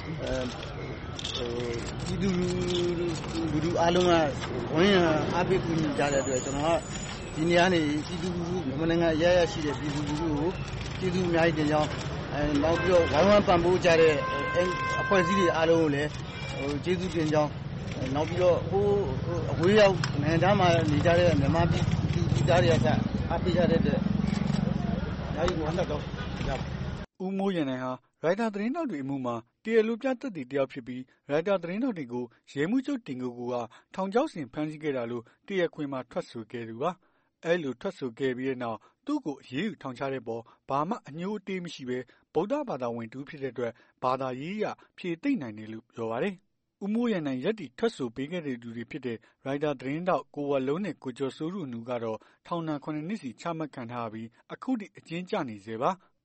ဒီလူအားလုံးကဝန်းရံအားပေးကူညီကြတဲ့အတွက်ကျွန်တော်ကဒီနေရာနေပြည်သူလူထုမြန်မာနိုင်ငံအရရရှိတဲ့ပြည်သူလူထုကိုကျေးဇူးအများကြီးတင်ကြောင်းနောက်ပြီးတော့ဝိုင်းဝန်းပံ့ပိုးကြတဲ့အဖွဲ့အစည်းတွေအားလုံးကိုလည်းကျေးဇူးတင်ကြောင်းနောက်ပြီးတော့အဝေးရောက်နိုင်ငံသားမှာနေကြတဲ့မြန်မာပြည်သားတွေကအားပေးကြတဲ့အတွက်အားကြီးဝမ်းသာတော့ကြပါဦးမိုးရန်နိုင်ဟာရိုက်တာသတင်းတောက်တွေအမှုမှာတရားလိုပြသက်သေတယောက်ဖြစ်ပြီးရိုက်တာသတင်းတောက်တွေကိုရဲမှုချုပ်တင်ကိုကထောင်ချောက်ဆင်ဖမ်းဆီးခဲ့တာလို့တရားခွင်မှာထွက်ဆိုခဲ့သူပါအဲလိုထွက်ဆိုခဲ့ပြီးတဲ့နောက်သူ့ကိုအရေးယူထောင်ချတဲ့ပေါ်ဘာမှအညှိုးအတေးမရှိပဲဗုဒ္ဓဘာသာဝင်တူဖြစ်တဲ့အတွက်ဘာသာရေးရဖြေသိမ့်နိုင်တယ်လို့ပြောပါတယ်ဦးမိုးရန်နိုင်ရက်တီထွက်ဆိုပေးခဲ့တဲ့သူတွေဖြစ်တဲ့ရိုက်တာသတင်းတောက်ကိုဝလုံးနဲ့ကိုကျော်စိုးတို့အနူကတော့ထောင်ဒဏ်9နှစ်စီချမှတ်ခံထားပြီးအခုထိအကျဉ်းကျနေစေပါ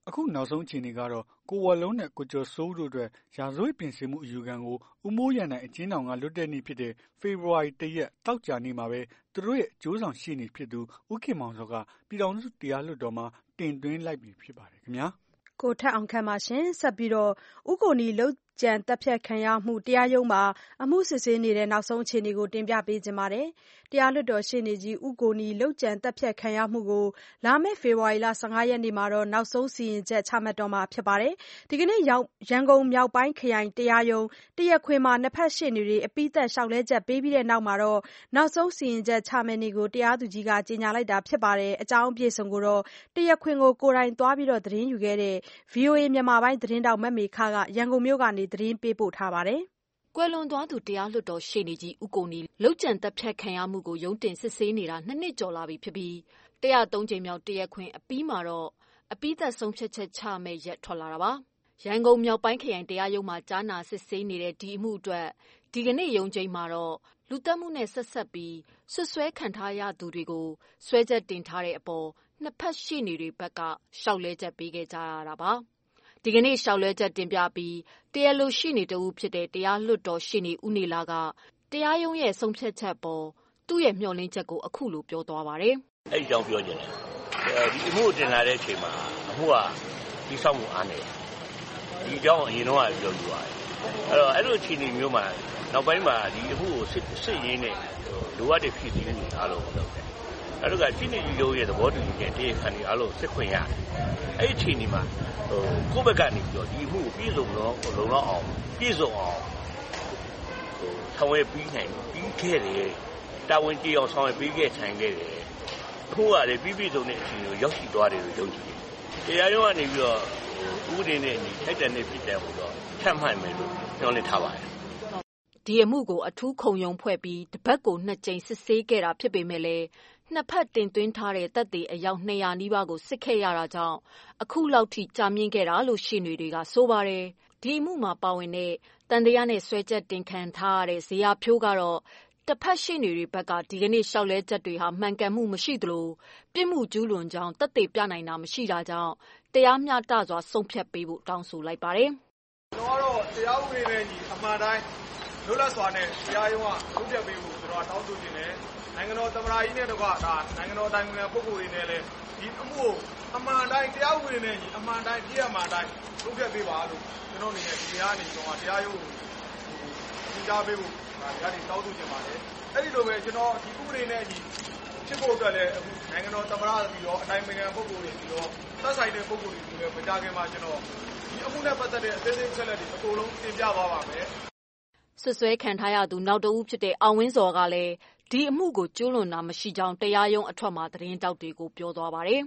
အခုနောက်ဆုံးအခြေအနေကတော့ကိုဝလုံးနဲ့ကိုကျော်စိုးတို့အတွက်ရာဇဝတ်ပြင်ဆင်မှုအယူခံကိုဦးမိုးရန်နိုင်အကျဉ်းထောင်ကလွတ်တဲ့နေ့ဖြစ်တဲ့ဖေဖော်ဝါရီ 1 ရက်တောက်ကြနေ့မှာပဲသူတို့ရဲ့အကျိုးဆောင်ရှေ့နေဖြစ်သူဦးခင်မောင်စောကပြည်ထောင်စုတရားလွှတ်တော်မှာတင်သွင်းလိုက်ပြီဖြစ်ပါတယ်ခင်ဗျာကိုထက်အောင်ခန့်ပါရှင်ဆက်ပြီးတော့ဦးကိုနီလုတ်ကြံတပ်ဖြတ်ခံရမှုတရားရုံးမှာအမှုစစ်ဆေးနေတဲ့နောက်ဆုံးအခြေအနေကိုတင်ပြပေးခြင်းပါတယ်တရားလွှတ်တော်ရှေ့နေကြီးဦးကိုနီလုတ်ကြံတပ်ဖြတ်ခံရမှုကိုလာမယ့်ဖေဖော်ဝါရီလ15ရက်နေ့မှာတော့နောက်ဆုံးစီရင်ချက်ချမှတ်တော့မှာဖြစ်ပါတယ်ဒီကနေ့ရန်ကုန်မြောက်ပိုင်းခရိုင်တရားရုံးတရားခွင်မှာနှစ်ဖက်ရှေ့နေတွေအပိသက်လျှောက်လဲချက်ပေးပြီးတဲ့နောက်မှာတော့နောက်ဆုံးစီရင်ချက်ချမယ့်နေ့ကိုတရားသူကြီးကကြေညာလိုက်တာဖြစ်ပါတယ်အကြောင်းအပြည့်စုံကိုတော့တရားခွင်ကိုကိုယ်တိုင်သွားပြီးတော့သတင်းယူခဲ့တဲ့ VOA မြန်မာပိုင်းသတင်းတောက်မမေခကရန်ကုန်မြို့ကနေသတင်းပေးပို့ထားပါတယ်။ကွယ်လွန်သွားသူတရားလွှတ်တော်ရှေ့နေကြီးဦးကိုနီလုတ်ကြံတပ်ဖြတ်ခံရမှုကိုရုံးတင်စစ်ဆေးနေတာ2နှစ်ကျော်လာပြီဖြစ်ပြီး103ကြိမ်မြောက်တရားခွင်အပြီးမှာတော့အပိသက်ဆုံးဖြတ်ချက်ချမယ့်ရက်ထွက်လာတာပါ။ရန်ကုန်မြောက်ပိုင်းခရိုင်တရားရုံးမှာကြားနာစစ်ဆေးနေတဲ့ဒီအမှုအတွက်ဒီကနေ့ရုံးချိန်မှာတော့လူသတ်မှုနဲ့ဆက်ဆက်ပြီးဆွဆွဲခံထားရသူတွေကိုဆွဲချက်တင်ထားတဲ့အပေါ်နှစ်ဖက်ရှေ့နေတွေဘက်ကရှောက်လဲချက်ပေးခဲ့ကြရတာပါ။ဒီကနေ့ရှောက်လဲချက်တင်ပြပြီးတရားလိုရှိနေတူဖြစ်တဲ့တရားလွှတ်တော်ရှိနေဦးနေလာကတရားရုံးရဲ့ဆုံးဖြတ်ချက်ပေါ်သူ့ရဲ့မျှော်လင့်ချက်ကိုအခုလိုပြောသွားပါတယ်။အဲ့ဒီကြောင့်ပြောချင်တယ်။ဒီအမှုတင်လာတဲ့အချိန်မှာအမှုကဒီဆောင်မှုအားနေဒီအကြောင်းအရင်တော့ပြောယူပါတယ်။အဲ့လိုအခြေအနေမျိုးမှာနောက်ပိုင်းမှာဒီအမှုကိုစစ်ရင်းနဲ့လိုအပ်တဲ့ဖြစ်စည်းမှုအားလုံးလုပ်တယ်။အဲ့တော့ကရှိနေကြီးရုံးရဲ့သဘောတူညီချက်တရားခံတွေအားလုံးစစ်ခွင့်ရတယ်။အဲ့ဒီအခြေအနေမှာကိုယ့်ဘက်ကနေပြီးတော့ဒီအမှုကိုပြည့်စုံတော့လုံလောက်အောင်ပြည့်စုံအောင်ဆောင်ရွက်ပြီးနိုင်ပြီးခဲ့တယ်တာဝန်ကြီးအောင်ဆောင်ရွက်ပြီးခဲ့ဆိုင်ခဲ့တယ်အခုကလည်းပြည့်စုံတဲ့အချိန်ကိုရောက်ရှိသွားတယ်လို့ယုံကြည်တယ်တရားရုံးကနေပြီးတော့ဥပဒေနဲ့အညီထိုက်တန်တဲ့ဖြစ်တဲ့ဟိုတော့ထပ်မှတ်မယ်လို့ပြောနေထားပါတယ်ဒီအမှုကိုအထူးခုံရုံးဖွဲ့ပြီးတပတ်ကို2ကြိမ်စစ်ဆေးခဲ့တာဖြစ်ပေမဲ့လည်းနှစ်ဖက်တင်သွင်းထားတဲ့တပ်တွေအယောက်200နီးပါးကိုစစ်ခဲ့ရတာကြောင့်အခုလောက်ထိကြာမြင့်ခဲ့တာလို့ရှင်းတွေကဆိုပါတယ်ဒီအမှုမှာပါဝင်တဲ့တန်တရားနဲ့ဆွဲချက်တင်ခံထားရတဲ့ဇေယျဖြိုးကတော့တစ်ဖက်ရှင်းတွေဘက်ကဒီကနေ့ရှောက်လဲချက်တွေဟာမှန်ကန်မှုမရှိသလိုပြစ်မှုကျူးလွန်ကြောင်းတပ်တွေပြနိုင်တာမရှိတာကြောင့်တရားမျှတစွာဆုံးဖြတ်ပေးဖို့တောင်းဆိုလိုက်ပါတယ်ကျွန်တော်ကတော့တရားဥပဒေနဲ့ညီအမှန်တိုင်းလွတ်လပ်စွာနဲ့တရားရုံးကဆုံးဖြတ်ပေးဖို့ကျွန်တော်တောင်းဆိုနေတယ်နိုင်ငံတော်သမ္မတကြီးနဲ့တကွာဒါနိုင်ငံတော်တိုင်ပင်ခံပုဂ္ဂိုလ်တွေနဲ့လည်းဒီအမှုကိုအမှန်တိုင်းတရားဥပဒေနဲ့ညီအမှန်တိုင်းပြည့်အမှန်တိုင်းဆုံးဖြတ်ပေးပါလို့ကျွန်တော်အနေနဲ့ဒီတရားနေကျွန်တော်တရားရုံးကိုသင်ကြားပေးဖို့ဒါကနေတောင်းဆိုချင်ပါတယ်အဲ့ဒီလိုပဲကျွန်တော်ဒီဥပဒေနဲ့ညီဖြစ်ဖို့အတွက်လည်းအခုနိုင်ငံတော်သမ္မတပြီးတော့အတိုင်ပင်ခံပုဂ္ဂိုလ်တွေပြီးတော့သက်ဆိုင်တဲ့ပုဂ္ဂိုလ်တွေလည်းမကြခင်မှာကျွန်တော်ဒီအမှုနဲ့ပတ်သက်တဲ့အသေးစိတ်ချက်လက်တွေအကုန်လုံးတင်ပြသွားပါမယ်ဆွဆွဲခံထားရသူနောက်တဦးဖြစ်တဲ့အောင်ဝင်းစော်ကလည်းဒီအမှုကိုကျူးလွန်တာမရှိကြောင်းတရားရုံးအထွက်မှာသတင်းတောက်တွေကိုပြောသွားပါတယ်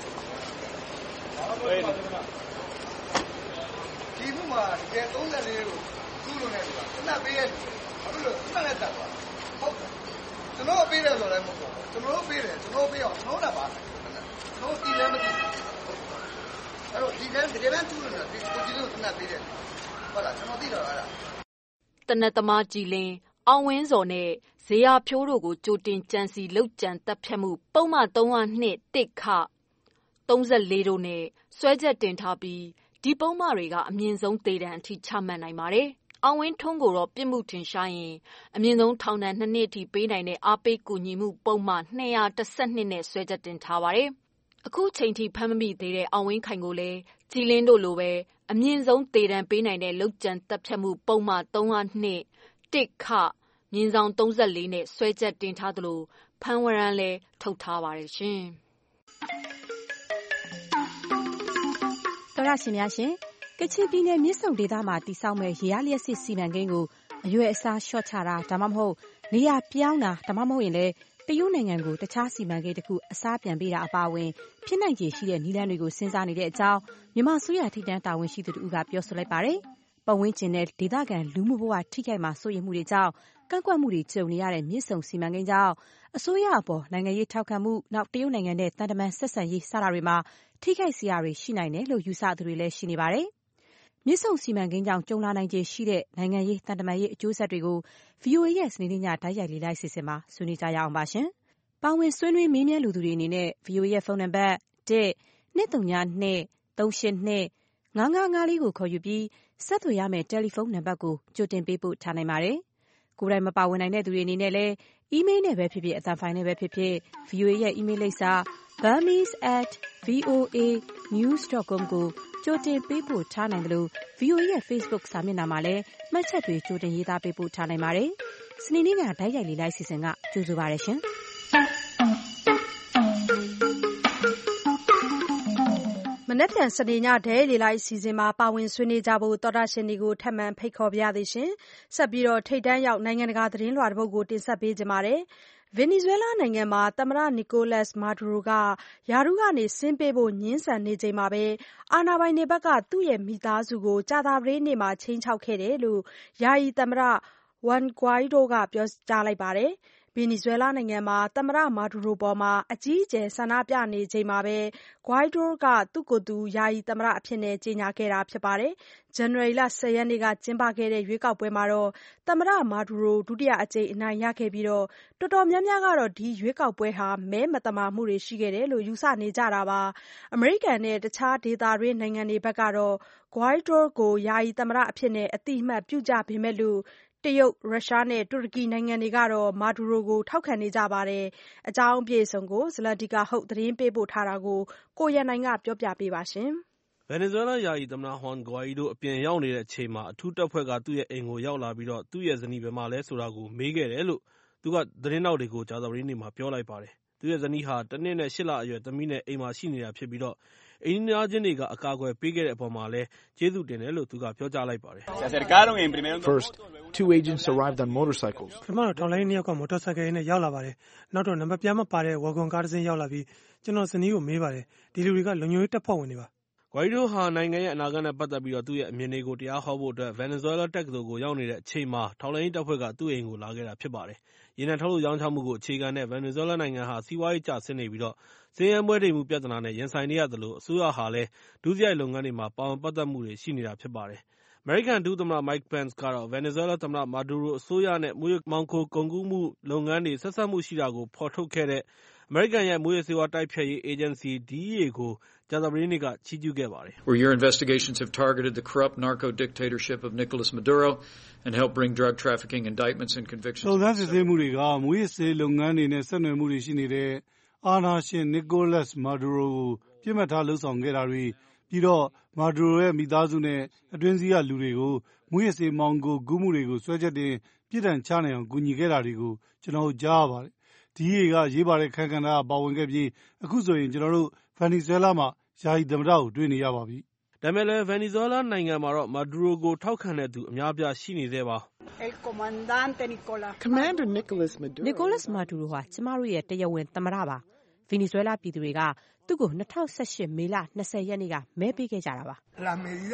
ဒီမှုမှာကဲ34ကိုကျူးလွန်နေတယ်ခဏပေးရတယ်ဘာလို့လဲခဏနဲ့တက်သွားဟုတ်တယ်ကျွန်တော်ပေးတယ်ဆိုလည်းမဟုတ်ဘူးကျွန်တော်ပေးတယ်ကျွန်တော်ပေးအောင်ကျွန်တော်ကပါကျွန်တော်ဒီလည်းမသိအဲ့တော့ဒီကနေ့တကယ်တမ်းကျူးလွန်တယ်ဒီကိုကြည့်လို့ခဏပေးတယ်ဟုတ်လားကျွန်တော်သိတော့အဲ့ဒါတနတ်သမားကြည်လင်းအောင်ဝင်းစော်နဲ့ဇေယျဖြိုးတို့ကိုကြိုတင်ကြံစီလုတ်ကြံတပ်ဖြတ်မှုပုံမှန်302တိခ34တို့နဲ့ဆွဲချက်တင်ထားပြီးဒီပုံမှန်တွေကအမြင့်ဆုံးသေဒဏ်အထိချမှတ်နိုင်ပါတယ်။အောင်ဝင်းထွန်းကိုတော့ပြစ်မှုထင်ရှားရင်အမြင့်ဆုံးထောင်ဒဏ်2နှစ်အထိပေးနိုင်တဲ့အားပေးကူညီမှုပုံမှန်212နဲ့ဆွဲချက်တင်ထားပါတယ်။အခုချိန်ထိဖမ်းမမိသေးတဲ့အောင်ဝင်းခိုင်ကိုလည်းကြည်လင်းတို့လိုပဲအမြင့်ဆုံးသေဒဏ်ပေးနိုင်တဲ့လုတ်ကြံတပ်ဖြတ်မှုပုံမှန်302တိခမြင်းဆောင်34နဲ့ဆွဲချက်တင်ထားသလိုဖမ်းဝရမ်းလည်းထုတ်ထားပါတယ်ရှင်။တော်ရရှင်များရှင်ကချင်ပြည်နယ်မြစ်ဆုံဒေသမှာတည်ဆောက်မဲ့ရေအားလျက်စစ်စီမံကိန်းကိုအရွယ်အစားရှော့ချတာဒါမှမဟုတ်နေရာပြောင်းတာဒါမှမဟုတ်ရင်လည်းတရုတ်နိုင်ငံကိုတခြားစီမံကိန်းတစ်ခုအစားပြန်ပေးတာအပါအဝင်ဖြစ်နိုင်ခြေရှိတဲ့နည်းလမ်းတွေကိုစဉ်းစားနေတဲ့အကြောင်းမြန်မာအစိုးရထိပ်တန်းတာဝန်ရှိသူတို့ကပြောဆိုလိုက်ပါတယ်။ပတ်ဝန်းကျင်နဲ့ဒေသခံလူမှုဘဝထိခိုက်မှာစိုးရိမ်မှုတွေကြောင့်ကန့်ကွက်မှုတွေကြုံနေရတဲ့မြစ်ဆုံစီမံကိန်းကြောင့်အစိုးရအပေါ်နိုင်ငံရေးထောက်ခံမှုနောက်တရုတ်နိုင်ငံနဲ့တန်တမန်ဆက်ဆံရေးစတာတွေမှာထိခိုက်စရာတွေရှိနိုင်တယ်လို့ယူဆသူတွေလည်းရှိနေပါတယ်။မြစ်ဆုံစီမံကိန်းကြောင့်ကြုံလာနိုင်ခြေရှိတဲ့နိုင်ငံရေးတန်တမန်ရေးအကျိုးဆက်တွေကို VOA ရဲ့စနေနေ့ညတိုက်ရိုက်လေးလိုက်စီစဉ်မှာဆွေးနွေးကြရအောင်ပါရှင်။ပါဝင်ဆွေးနွေးမေးမြန်းလူသူတွေအနေနဲ့ VOA ရဲ့ဖုန်းနံပါတ် 1-202-3 382-999-5554ကိုခေါ်ယူပြီးဆက်သွယ်ရမယ့်တယ်လီဖုန်းနံပါတ်ကိုကြိုတင်ပေးပို့ထားနိုင်ပါတယ်။ကိုယ်တိုင်မပါဝင်နိုင်တဲ့သူတွေအနေနဲ့လည်းအီးမေးလ်နဲ့ပဲဖြစ်ဖြစ်အသံဖိုင်နဲ့ပဲဖြစ်ဖြစ် VOA ရဲ့အီးမေးလ်လိပ်စာ burmese@voanews.com ကိုကြိုတင်ပေးပို့ထားနိုင်တယ်လို့ VOA ရဲ့ Facebook စာမျက်နှာမှာလည်းမှတ်ချက်တွေကြိုတင်ရေးသားပေးပို့ထားနိုင်ပါတယ်။စနေနေ့ညတိုက်ရိုက်လေးလိုက်စီစဉ်ကကြိုဆိုပါရရှင်။မနက်ဖြန်စနေညဒဲလေလိုက်အစီအစဉ်မှာပါဝင်ဆွေးနွေးကြဖို့သောတာရှင်တွေကိုထပ်မံဖိတ်ခေါ်ပါရစေရှင်။ဆက်ပြီးထိပ်တန်းရောက်နိုင်ငံတကာသတင်းလွှာတစ်ပုဒ်ကိုတင်ဆက်ပေးကြပါမယ်။ဗင်နီဇွဲလားနိုင်ငံမှာသမ္မတနီကိုလပ်စ်မာဒူရိုကရာထူးကနေဆင်းပေးဖို့ငြင်းဆန်နေချိန်မှာပဲအာဏာပိုင်တွေဘက်ကသူ့ရဲ့မိသားစုကိုကြာသပတေးနေ့မှာခြိမ်းခြောက်ခဲ့တယ်လို့ယာယီသမ္မတJuan Guaido ကပြောကြားလိုက်ပါတယ်။ဗင်နီဇွဲလားနိုင်ငံမှာသမ္မတမာဒူရိုပေါ်အကြီးအကျယ်ဆန္ဒပြနေချိန်မှာပဲGuaido ကသူ့ကိုယ်သူယာယီသမ္မတအဖြစ်ကြေညာခဲ့တာဖြစ်ပါတယ်။ဇန်နဝါရီလ 10 ရက်နေ့ကကျင်းပခဲ့တဲ့ရွေးကောက်ပွဲမှာသမ္မတမာဒူရိုဒုတိယအကြိမ်အနိုင်ရခဲ့ပြီးတော်တော်များများကတော့ဒီရွေးကောက်ပွဲဟာမဲမသမာမှုတွေရှိခဲ့တယ်လို့ယူဆနေကြတာပါ။အမေရိကန်နဲ့တခြားဒေသတွင်းနိုင်ငံတွေဘက်ကတော့Guaido ကိုယာယီသမ္မတအဖြစ်အသိအမှတ်ပြုကြပေမဲ့လို့တရုတ်၊ရုရှားနဲ့တူရကီနိုင်ငံတွေကတော့မာဒူရိုကိုထောက်ခံနေကြပါတယ်။အကြောင်းအပြည့်အစုံကိုဇလတိကဟုတ်သတင်းပေးပို့ထားတာကိုကိုရန်နိုင်ကပြောပြပေးပါမယ်။ဗင်နီဇွဲလားယာယီသမ္မတJuan Guaidoအပြင်ရောက်နေတဲ့အချိန်မှာအထူးတပ်ဖွဲ့ကသူ့ရဲ့အိမ်ကိုရောက်လာပြီးသူ့ရဲ့ဇနီးဘယ်မှာလဲဆိုတာကိုမေးခဲ့တယ်လို့သူကသတင်းထောက်တွေကိုကြာသပတေးနေ့မှာပြောလိုက်ပါတယ်။သူ့ရဲ့ဇနီးဟာ1 နှစ်နဲ့ 8 လအရွယ်သမီးနဲ့အိမ်မှာရှိနေတာဖြစ်ပြီးအိမ်နီးနားချင်းတွေကအကာအကွယ်ပေးခဲ့တဲ့အပေါ်မှာလည်းကျေးဇူးတင်တယ်လို့သူကပြောကြားလိုက်ပါတယ်။ First, two agents arrived on motorcycles. ပထမထောက်လိုင်း2 ယောက်ကမော်တော်ဆိုင်ကယ်နဲ့ရောက်လာပါတယ်။နောက်နံပါတ်ပြားမပါတဲ့ဝါဂွန်ကားတစ်စင်းရောက်လာပြီးကျွန်တော်ဇနီးကိုမေးပါတယ်။ဒီလူတွေကလုံခြုံရေးတပ်ဖွဲ့ဝင်တွေပါ။ Guaido ဟာနိုင်ငံရဲ့အနာဂတ်နဲ့ပတ်သက်ပြီးသူ့ရဲ့အမြင်တွေကိုတရားဟောဖို့အတွက်ဗင်နီဇွဲလားတက္ကသိုလ်ကိုရောက်နေတဲ့အချိန်မှာထောက်လှမ်းရေးတပ်ဖွဲ့ကသူ့အိမ်ကိုလာခဲ့တာဖြစ်ပါတယ်။ရေနံထုတ်လုပ်ရောင်းချမှုကိုအခြေခံတဲ့ဗင်နီဇွဲလားနိုင်ငံဟာစီးပွားရေးကျဆင်းနေပြီးဆင်းရဲမွဲတေမှုပြဿနာနဲ့ရင်ဆိုင်နေရသလိုအစိုးရဟာလည်းဒုစရိုက်လုပ်ငန်းတွေမှာပါဝင်ပတ်သက်မှုတွေရှိနေတာဖြစ်ပါတယ်။အမေရိကန်ဒုသမ္မတMike Penceကတော့ဗင်နီဇွဲလားသမ္မတမာဒူရိုအစိုးရနဲ့မူးယစ်မှောင်ခိုကုန်ကူးမှုလုပ်ငန်းတွေဆက်စပ်မှုရှိတာကိုဖော်ထုတ်ခဲ့တဲ့အမေရိကန်ရဲ့မူးယစ်ဆေးဝါးတိုက်ဖျက်ရေးအေဂျင်စီ DEA ကိုကြာသပတေးနေ့ကချီးကျူးခဲ့ပါတယ်။ Where your investigations have targeted the corrupt narco dictatorship of Nicolas Maduro and helped bring drug trafficking indictments and convictions. စုံစမ်းစစ်ဆေးမှုတွေကမူးယစ်ဆေးလုပ်ငန်းတွေနဲ့ဆက်နွယ်မှုတွေရှိနေတဲ့အာဏာရှင် Nicolas Maduro ကိုပြစ်မှတ်ထားလှုံ့ဆော်ခဲ့တာတွေပြီးတော့မာဒူရိုရဲ့မိသားစုနဲ့အတွင်းစည်းကလူတွေကိုမူးယစ်ဆေးမှောင်ခိုကူးမှုတွေကိုဆွဲချက်တင်ပြစ်ဒဏ်ချနိုင်အောင်ကူညီခဲ့တာတွေကိုကျွန်တော်တို့ကြားရပါတယ်။ DEA ကရေးပါတဲ့ခန်းကဏ္ဍပါဝင်ခဲ့ပြီးအခုဆိုရင်ကျွန်တော်တို့ဗင်နီဇွဲလားမှာယာယီသမ္မတကိုတွေ့နေရပါပြီ။ဒါပေမဲ့လည်းဗင်နီဇွဲလားနိုင်ငံမှာမာဒူရိုကိုထောက်ခံတဲ့သူအများအပြားရှိနေသေးပါ Commander Nicolas Maduro ဟာကျမတို့ရဲ့တရားဝင်သမ္မတပါ။ဗင်နီဇွဲလားပြည်သူတွေကသူ့ကို2018မေလ20ရက်နေ့ကမဲပေးခဲ့ကြတာပါ။အ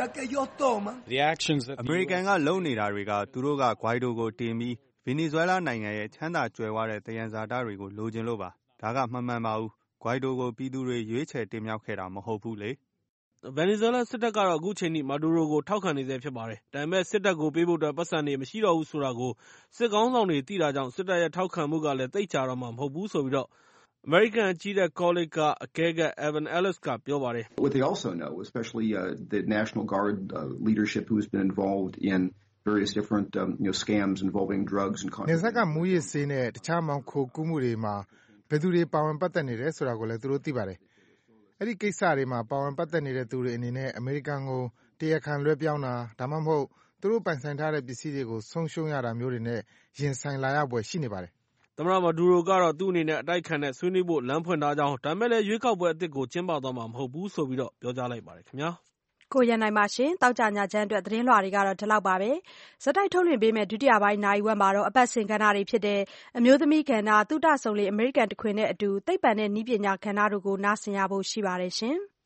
မေရိကန်ကလုပ်နေတာတွေကသူတို့ကဂွိုင်ဒိုကိုတင်ပြီးဗင်နီဇွဲလားနိုင်ငံရဲ့ချမ်းသာကြွယ်ဝတဲ့သယံဇာတတွေကိုလိုချင်လို့ပါ။ဒါကမမှန်ပါဘူး။ဂွိုင်ဒိုကိုပြည်သူတွေရွေးချယ်တင်မြှောက်ခဲ့တာမဟုတ်ဘူးလေ။ဗင်နီဇွဲလားစစ်တပ်ကတော့အခုချိန်ထိမာဒူရိုကိုထောက်ခံနေဆဲဖြစ်ပါတယ်။ဒါပေမဲ့စစ်တပ်ကိုပေးဖို့အတွက်ပိုက်ဆံတွေမရှိတော့ဘူးဆိုတာကိုစစ်ခေါင်းဆောင်တွေသိတာကြောင့်စစ်တပ်ရဲ့ထောက်ခံမှုကလည်းသိပ်ကြာတော့မှာမဟုတ်ဘူးဆိုပြီးအမေရိကန်အကြီးတန်းကောလိပ်ကအကဲခတ် Evan Ellis ကပြောပါတယ်။ What they also know, especially the National Guard leadership who has been involved in various different scams involving drugs and contraband. နယ်စပ်ကမူးယစ်ဆေးနဲ့တခြားမှောင်ခိုကူးမှုတွေမှာဘယ်သူတွေပါဝင်ပတ်သက်နေတယ်ဆိုတာကိုလည်းသူတို့သိပါတယ်။အဲ့ဒီကိစ္စတွေမှာပါဝင်ပတ်သက်နေတဲ့သူတွေအနေနဲ့အမေရိကန်ကိုတရားခံလွှဲပြောင်းတာဒါမှမဟုတ်သူတို့ပိုင်ဆိုင်ထားတဲ့ပစ္စည်းတွေကိုဆုံးရှုံးရတာမျိုးတွေနဲ့ရင်ဆိုင်လာရပွဲရှိနေပါတယ်သမ္မတမာဒူရိုကတော့သူ့အနေနဲ့အတိုက်ခံနဲ့ဆွေးနွေးဖို့လမ်းဖွင့်ထားကြောင်းဒါပေမဲ့လည်းရွေးကောက်ပွဲအသစ်ကိုကျင်းပသွားမှာမဟုတ်ဘူးဆိုပြီးပြောကြားလိုက်ပါတယ်ခင်ဗျာ။ကိုရန်နိုင်ပါရှင်တောက်ကြညချမ်းအတွက်သတင်းလွှာတွေကတော့ဒီလောက်ပါပဲ။ဇက်တိုက်ထုတ်လွှင့်ပေးမယ့်ဒုတိယပိုင်းနိုင်ဝက်မှာတော့အပတ်စဉ်ကဏ္ဍတွေဖြစ်တဲ့အမျိုးသမီးကဏ္ဍသုတဆုံလေအမေရိကန်တခွင်နဲ့အတူသိပ္ပံနဲ့နည်းပညာကဏ္ဍတို့ကိုနားဆင်ရဖို့ရှိပါတယ်ရှင်။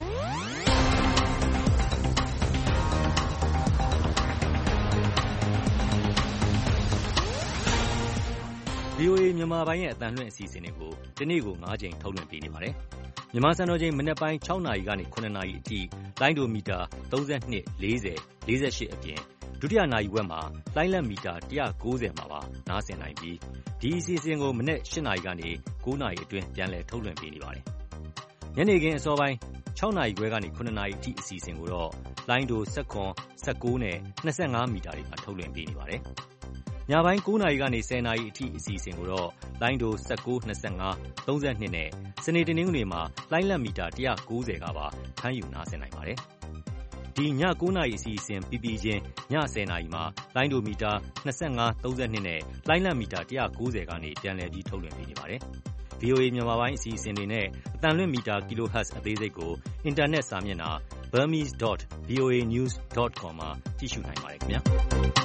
VOA မြန်မာပိုင်းရဲ့အသံလွှင့်အစီအစဉ်တွေကိုဒီနေ့ကို9ချိန်ထုတ်လွှင့်ပေးနေပါတယ်။မြန်မာစံတော်ချိန်မနက်ပိုင်း6နာရီကနေ9နာရီအထိလိုင်းဒိုမီတာ32 40 48အပြင်ဒုတိယနာရီဝက်မှာလိုင်းလက်မီတာ190မှာပါနားဆင်နိုင်ပြီးဒီအစီအစဉ်ကိုမနက်8နာရီကနေ9နာရီအတွင်းပြန်လည်ထုတ်လွှင့်ပေးနေပါတယ်။ညနေခင်းအစောပိုင်း6 နာရီခွဲကနေ9 နာရီအထိအစီအစဉ်ကိုတော့လိုင်းဒို17 19နဲ့25မီတာတွေမှာထုတ်လွှင့်ပေးနေပါတယ်။ညပိုင်း9 နာရီကနေ10 နာရီအထိအစီအစဉ်ကိုတော့လိုင်းဒို19 25 32နဲ့စနေတနင်္ဂနွေမှာလိုင်းလက်မီတာ190ကပါဖမ်းယူနားဆင်နိုင်ပါတယ်။ဒီည9 နာရီအစီအစဉ်ပြီးပြီးချင်းည10 နာရီမှာလိုင်းဒိုမီတာ25 32နဲ့လိုင်းလက်မီတာ190ကနေပြန်လည်ပြီးထုတ်လွှင့်ပေးနေပါတယ်။ VOA မြန်မာပိုင်းအစီအစဉ်တွေနဲ့အသံလွှင့်မီတာ kHz အသေးစိတ်ကိုအင်တာနက်စာမျက်နှာ burmese.voanews.com မှာကြည့်ရှုနိုင်ပါတယ်ခင်ဗျာ။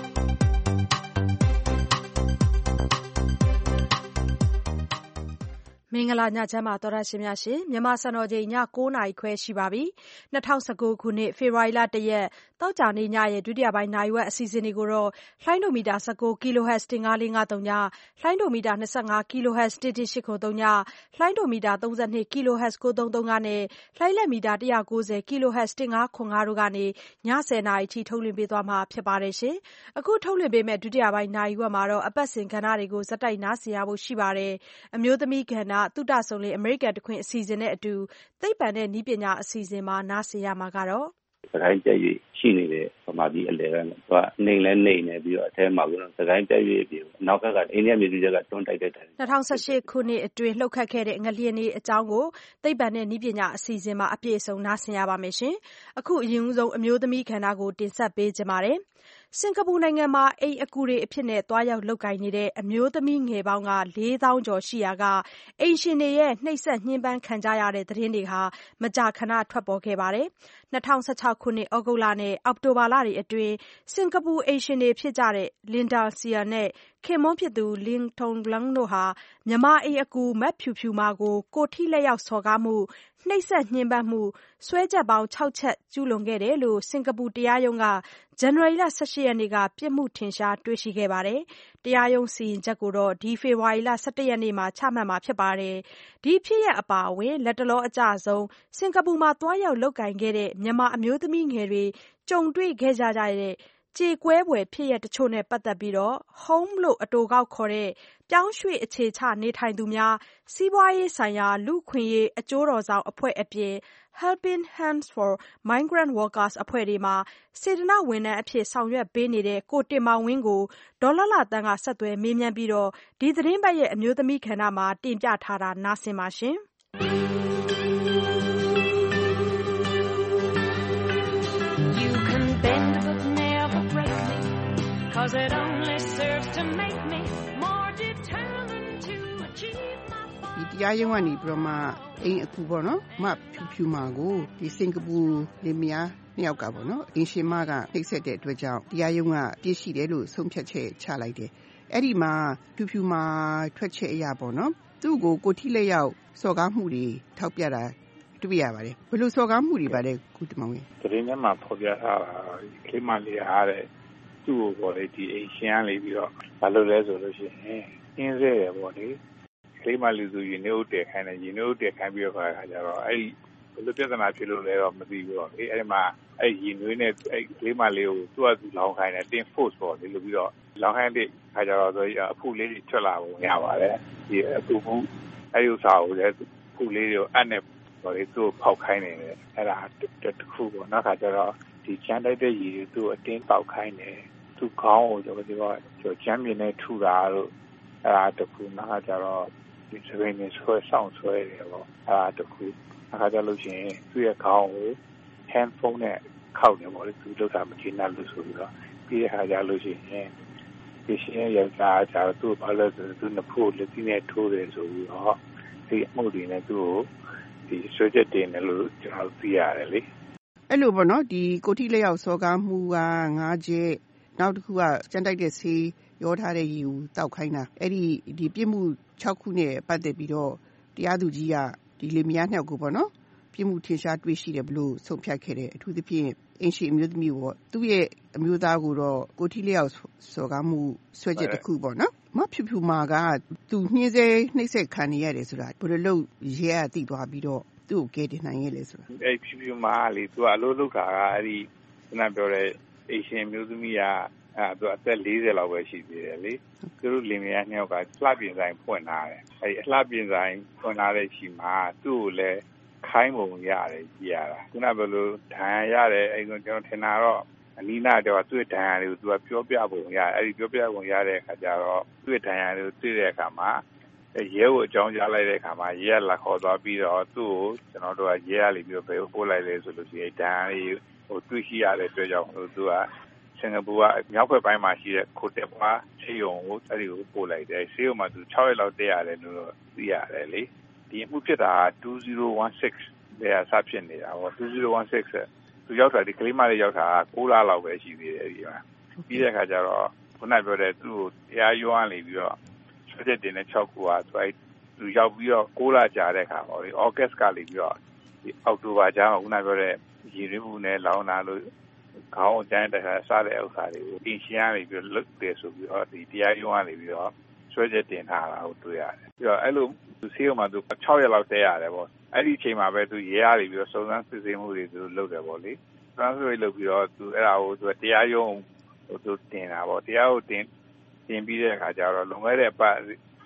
မင်္ဂလာညချမ်းပါသောတရှင်များရှင်မြန်မာစံတော်ချိန်ည9 နာရီခွဲရှိပါပြီ2019ခုနှစ်ဖေဖော်ဝါရီလ1ရက်တောက်ကြနေ့ညရဲ့ဒုတိယပိုင်းနိုင်ဝက်အစီအစဉ်တွေကိုတော့လှိုင်းဒိုမီတာ19 kHz 15453ညလှိုင်းဒိုမီတာ25 kHz 11803ညလှိုင်းဒိုမီတာ32 kHz 9335နဲ့လှိုင်းလက်မီတာ190 kHz 1505တို့ကနေည10 နာရီထိထုတ်လွှင့်ပေးသွားမှာဖြစ်ပါတယ်ရှင်အခုထုတ်လွှင့်ပေးမဲ့ဒုတိယပိုင်းနိုင်ဝက်မှာတော့အပတ်စဉ်ကဏ္ဍတွေကိုဇက်တိုက်နားဆင်ရဖို့ရှိပါတယ်အမျိုးသမီးကဏ္ဍသုတဆုံလေအမေရိကန်တခွင်အစီအစဉ်နဲ့အတူသိပ္ပံနဲ့နည်းပညာအစီအစဉ်မှာနားဆင်ရမှာကတော့စကိုင်းပြည့်ရွေ့ရှိနေတဲ့ဗမာပြည်အလယ်ကသူကနေနေပြီးတော့အထဲမှာကတော့စကိုင်းပြည့်ရွေ့ပြီးနောက်ကအိန္ဒိယမြေကြီးကတွန်းတိုက်တဲ့တိုင် 2018ခုနှစ်အတွင်းလှုပ်ခတ်ခဲ့တဲ့ငလျင်တွေအကြောင်းကိုသိပ္ပံနဲ့နည်းပညာအစီအစဉ်မှာအပြည့်အစုံနားဆင်ရပါမယ်ရှင်အခုအရင်ဆုံးအမျိုးသမီးခန္ဓာကိုတင်ဆက်ပေးကြပါမယ်စင်ကာပူနိုင်ငံမှာအိမ်အကူတွေအဖြစ်နဲ့တွားရောက်လုပ်ကိုင်နေတဲ့အမျိုးသမီးငယ်ပေါင်းက4000ကျော်ရှိရာကအိမ်ရှင်တွေရဲ့နှိပ်စက်ညှဉ်းပန်းခံကြရတဲ့သတင်းတွေဟာမကြာခဏထွက်ပေါ်ခဲ့ပါတယ်2016ခုနှစ်ဩဂုတ်လနဲ့အောက်တိုဘာလတွေအတွင်းစင်ကာပူအိမ်ရှင်တွေဖြစ်ကြတဲ့လင်ဒါဆီယာနဲ့ခင်မွန်းဖြစ်သူလင်ထုံလန်းတို့ဟာမြန်မာအိမ်အကူမက်ဖြူဖြူမာကိုထိလက်ရောက်စော်ကားမှုနှိပ်စက်ညှဉ်းပန်းမှုစွဲချက်ပေါင်း6ချက်ကျူးလွန်ခဲ့တယ်လို့စင်ကာပူတရားရုံးကဇန်နဝါရီလ18ရက်နေ့ကပြစ်မှုထင်ရှားတွေ့ရှိခဲ့ပါတယ်။တရားရုံးစီရင်ချက်ကိုတော့ဒီဖေဖော်ဝါရီလ17ရက်နေ့မှာချမှတ်မှာဖြစ်ပါတယ်။ဒီဖြစ်ရပ်အပါအဝင်လက်တလောအကြဆုံးစင်ကာပူမှာတွားရောက်လုပ်ကိုင်ခဲ့တဲ့မြန်မာအမျိုးသမီးငယ်တွေကြုံတွေ့ခဲ့ကြတဲ့ကြေကွဲဖွယ်ဖြစ်ရပ်တချို့နဲ့ပတ်သက်ပြီး Home လို့အတိုကောက်ခေါ်တဲ့ပြောင်းရွှေ့အခြေချနေထိုင်သူများစီးပွားရေးဆိုင်ရာလူ့အခွင့်အရေးအကျိုးတော်ဆောင်အဖွဲ့အပြင် Helping Hands for Migrant Workers အဖွဲ့တွေမှာစေတနာ့ဝန်ထမ်းအဖြစ်ဆောင်ရွက်ပေးနေတဲ့ကိုတင်မောင်ဝင်းကိုဒေါ်လှလှသန်းကဆက်သွယ်မေးမြန်းပြီးဒီသတင်းပတ်ရဲ့အမျိုးသမီးကဏ္ဍမှာတင်ပြထားတာနားဆင်ပါရှင်။ You can bend but never break me cause it only serves to make me more determined to achieve my ဒီတရားရုံးကနေပြီးတော့မှအိမ်အခုပေါ့နော်မဖြူဖြူမာကိုဒီစင်ကာပူလင်မယားနှစ်ယောက်ကပေါ့နော်အင်ရှင်မကနှိပ်စက်တဲ့အတွက်ကြောင့်တရားရုံးကပြစ်ရှိတယ်လို့ဆုံးဖြတ်ချက်ချလိုက်တယ်အဲ့ဒီမှာဖြူဖြူမာထွက်ချက်အရာပေါ့နော်သူ့ကိုထိလက်ရောက်စော်ကားမှုတွေထောက်ပြတာတွေ့ရပါတယ်ဘယ်လိုစော်ကားမှုတွေပါလဲကုတမောင်ဝင်သတင်းထဲမှာဖော်ပြထားတာကလေးမလေးအားတဲ့သူ့ကိုပေါ့လေဒီအိမ်ရှင်ကလေးပြီးတော့ဘာလို့လဲဆိုလို့ရှိရင်အင်းစဲရပေါ့လေကလေးမလေးဆိုရင်နေဦးတက်ခိုင်းတယ်ရင်နေဦးတက်ခိုင်းပြီးတော့ခါကြတော့အဲ့ဒီဘယ်လိုပြဿနာဖြစ်လို့လဲတော့မသိဘူးတော့လေအဲ့ဒီမှာအဲ့ရင်နွေးနဲ့အဲ့ကလေးမလေးကိုသူ့အတူလောင်းခိုင်းတယ်တင် force ပေါ့လေလို့ပြီးတော့လောင်းခိုင်းတဲ့ခါကြတော့ဆိုအဖူလေးတွေထွက်လာပုံရပါတယ်ဒီအဖူအဲ့ဒီဥစ္စာကိုလည်းဖူလေးတွေကိုအပ်နဲ့ပေါ့လေသူ့ဖောက်ခိုင်းနေတယ်အဲ့ဒါတခုပေါ့နောက်ခါကျတော့ဒီချမ်းတိုက်တဲ့ရည်သူ့အတင်းပေါက်ခိုင်းတယ်သူ့ခေါင်းကိုကျွန်တော်ချမ်းမြင်နဲ့ထူတာလို့အဲ့ဒါတခုနောက်ခါကျတော့ဒီစပင်းနဲ့ဆွဲဆောင်ဆွဲတယ်ပေါ့အဲ့ဒါတခုနောက်ခါကျလို့ရှိရင်သူ့ရဲ့ခေါင်းကို handphone နဲ့ခောက်နေပေါ့လေသူလောက်တာမကျေနပ်လို့ဆိုပြီးတော့ပြီးတဲ့ခါကျလို့ရှိရင်ဒီရှင်ရဲ့ယောက်ျားကျတော့သူ့ဘာလို့ဆိုသူ့နှစ်ဖူးလက်သီးနဲ့ထိုးတယ်ဆိုပြီးတော့ဒီအမှုတွေနဲ့သူ့ကိုဒီဆွဲချက်တင်တယ်လို့ကျွန်တော်သိရတယ်လေအဲ့လိုပေါ့နော်ဒီကိုထိလက်ရောက်စော်ကားမှုက9ချက်နောက်တစ်ခုကစံတိုက်တဲ့ဆေးရောထားတဲ့ရေကိုတောက်ခိုင်းတာအဲ့ဒီပြစ်မှု6ခုနဲ့ပတ်သက်ပြီးတော့တရားသူကြီးကဒီလေမယားနှစ်ယောက်ကိုပေါ့နော်ပြစ်မှုထင်ရှားတွေ့ရှိတယ်ဘလို့ဆုံးဖြတ်ခဲ့တယ်အထူးသဖြင့်အင်ရှင်အမျိုးသမီးပေါ့သူ့ရဲ့အမျိုးသားကိုတော့ကိုထိလက်ရောက်စော်ကားမှုဆွဲချက်တစ်ခုပေါ့နော်မဖြူဖြူမာကသူနှင်းစဲနှိပ်စက်ခံနေရတယ်ဆိုတာဘယ်လိုလုပ်ရဲအသိသွားပြီးတော့သူ့ကိုကဲတင်နိုင်ရဲ့လဲဆိုတာအဲ့ဖြူဖြူမာလေသူကအလို့လုပ်တာကအဲ့ဒီခုနပြောတဲ့အင်ရှင်မျိုးသမီးကသူအသက်40လောက်ပဲရှိသေးတယ်လေသူတို့လင်မယားနှစ်ယောက်ကလှပြင်ဆိုင်ဖွင့်လာတယ်အဲ့အလှပြင်ဆိုင်ဖွင့်လာတဲ့ချိန်မှာသူ့ကိုလည်းခိုင်းပုံရတယ်ကြည့်ရတာခုနကဘယ်လိုဒဏ်ရာရတယ်အဲ့ကျွန်တော်ထင်တာတော့အနီးနားတော့သူ့ဒဏ်ရာတွေကိုသူကပြောပြပုံရတယ်အဲ့ဒီပြောပြပုံရတဲ့အခါကျတော့သူ့ဒဏ်ရာတွေကိုသိတဲ့အခါမှာရဲကိုအကြောင်းကြားလိုက်တဲ့အခါမှာရဲကလာခေါ်သွားပြီးတော့သူ့ကိုကျွန်တော်တို့ကရဲရလိပြီးတော့ဘယ်ကိုပို့လိုက်လဲဆိုလို့ရှိရင်ဒဏ်ရာတွေတွေ့ရှိရတဲ့အတွက်ကြောင့်သူကစင်ကာပူကမြောက်ဘက်ပိုင်းမှာရှိတဲ့ခိုတက်ပွားဆေးရုံကိုအဲ့ဒီကိုပို့လိုက်တယ်ဆေးရုံမှာသူ6ရက်လောက်တက်ရတယ်လို့သိရတယ်လေဒီအမှုဖြစ်တာ2016တဲ့စဖြစ်နေတာပေါ့2016သူရောက်တာဒီကလေးမလေးရောက်တာ9လလောက်ပဲရှိသေးတယ်ဒီမှာပြီးတဲ့အခါကျတော့ခုနပြောတဲ့သူ့ကိုတရားရုံးနေပြီးတော့ဆွဲချက်တင်တဲ့6ခုကသူရောက်ပြီးတော့9လကြာတဲ့အခါပေါ့လေဩဂတ်ကလေးပြီးတော့ဒီအောက်တိုဘာကျမှခုနပြောတဲ့ရည်ရည်မှုနဲ့လောင်းတာလို့ခေါင်းအကျန်းတက်စားတဲ့ဥစ္စာတွေကိုအင်ရှင်ရနေပြီးလွတ်တယ်ဆိုပြီးတော့ဒီတရားရုံးကနေပြီးတော့ဆွဲချက်တင်ထားတာကိုတွေ့ရတယ်ပြီးတော့အဲ့လိုသူဆေးရုံမှာသူ6ရက်လောက်တက်ရတယ်ပေါ့အဲ့ဒီအချိန်မှာပဲသူရဲရပြီးတော့စုံစမ်းစစ်ဆေးမှုတွေသူလုပ်တယ်ပေါ့လေစုံစမ်းစစ်ဆေးလုပ်ပြီးတော့သူအဲ့ဒါကိုသူတရားရုံးသူတင်တာပေါ့တရားကိုတင်ပြီးတဲ့အခါကျတော့လွန်ခဲ့တဲ့ပတ်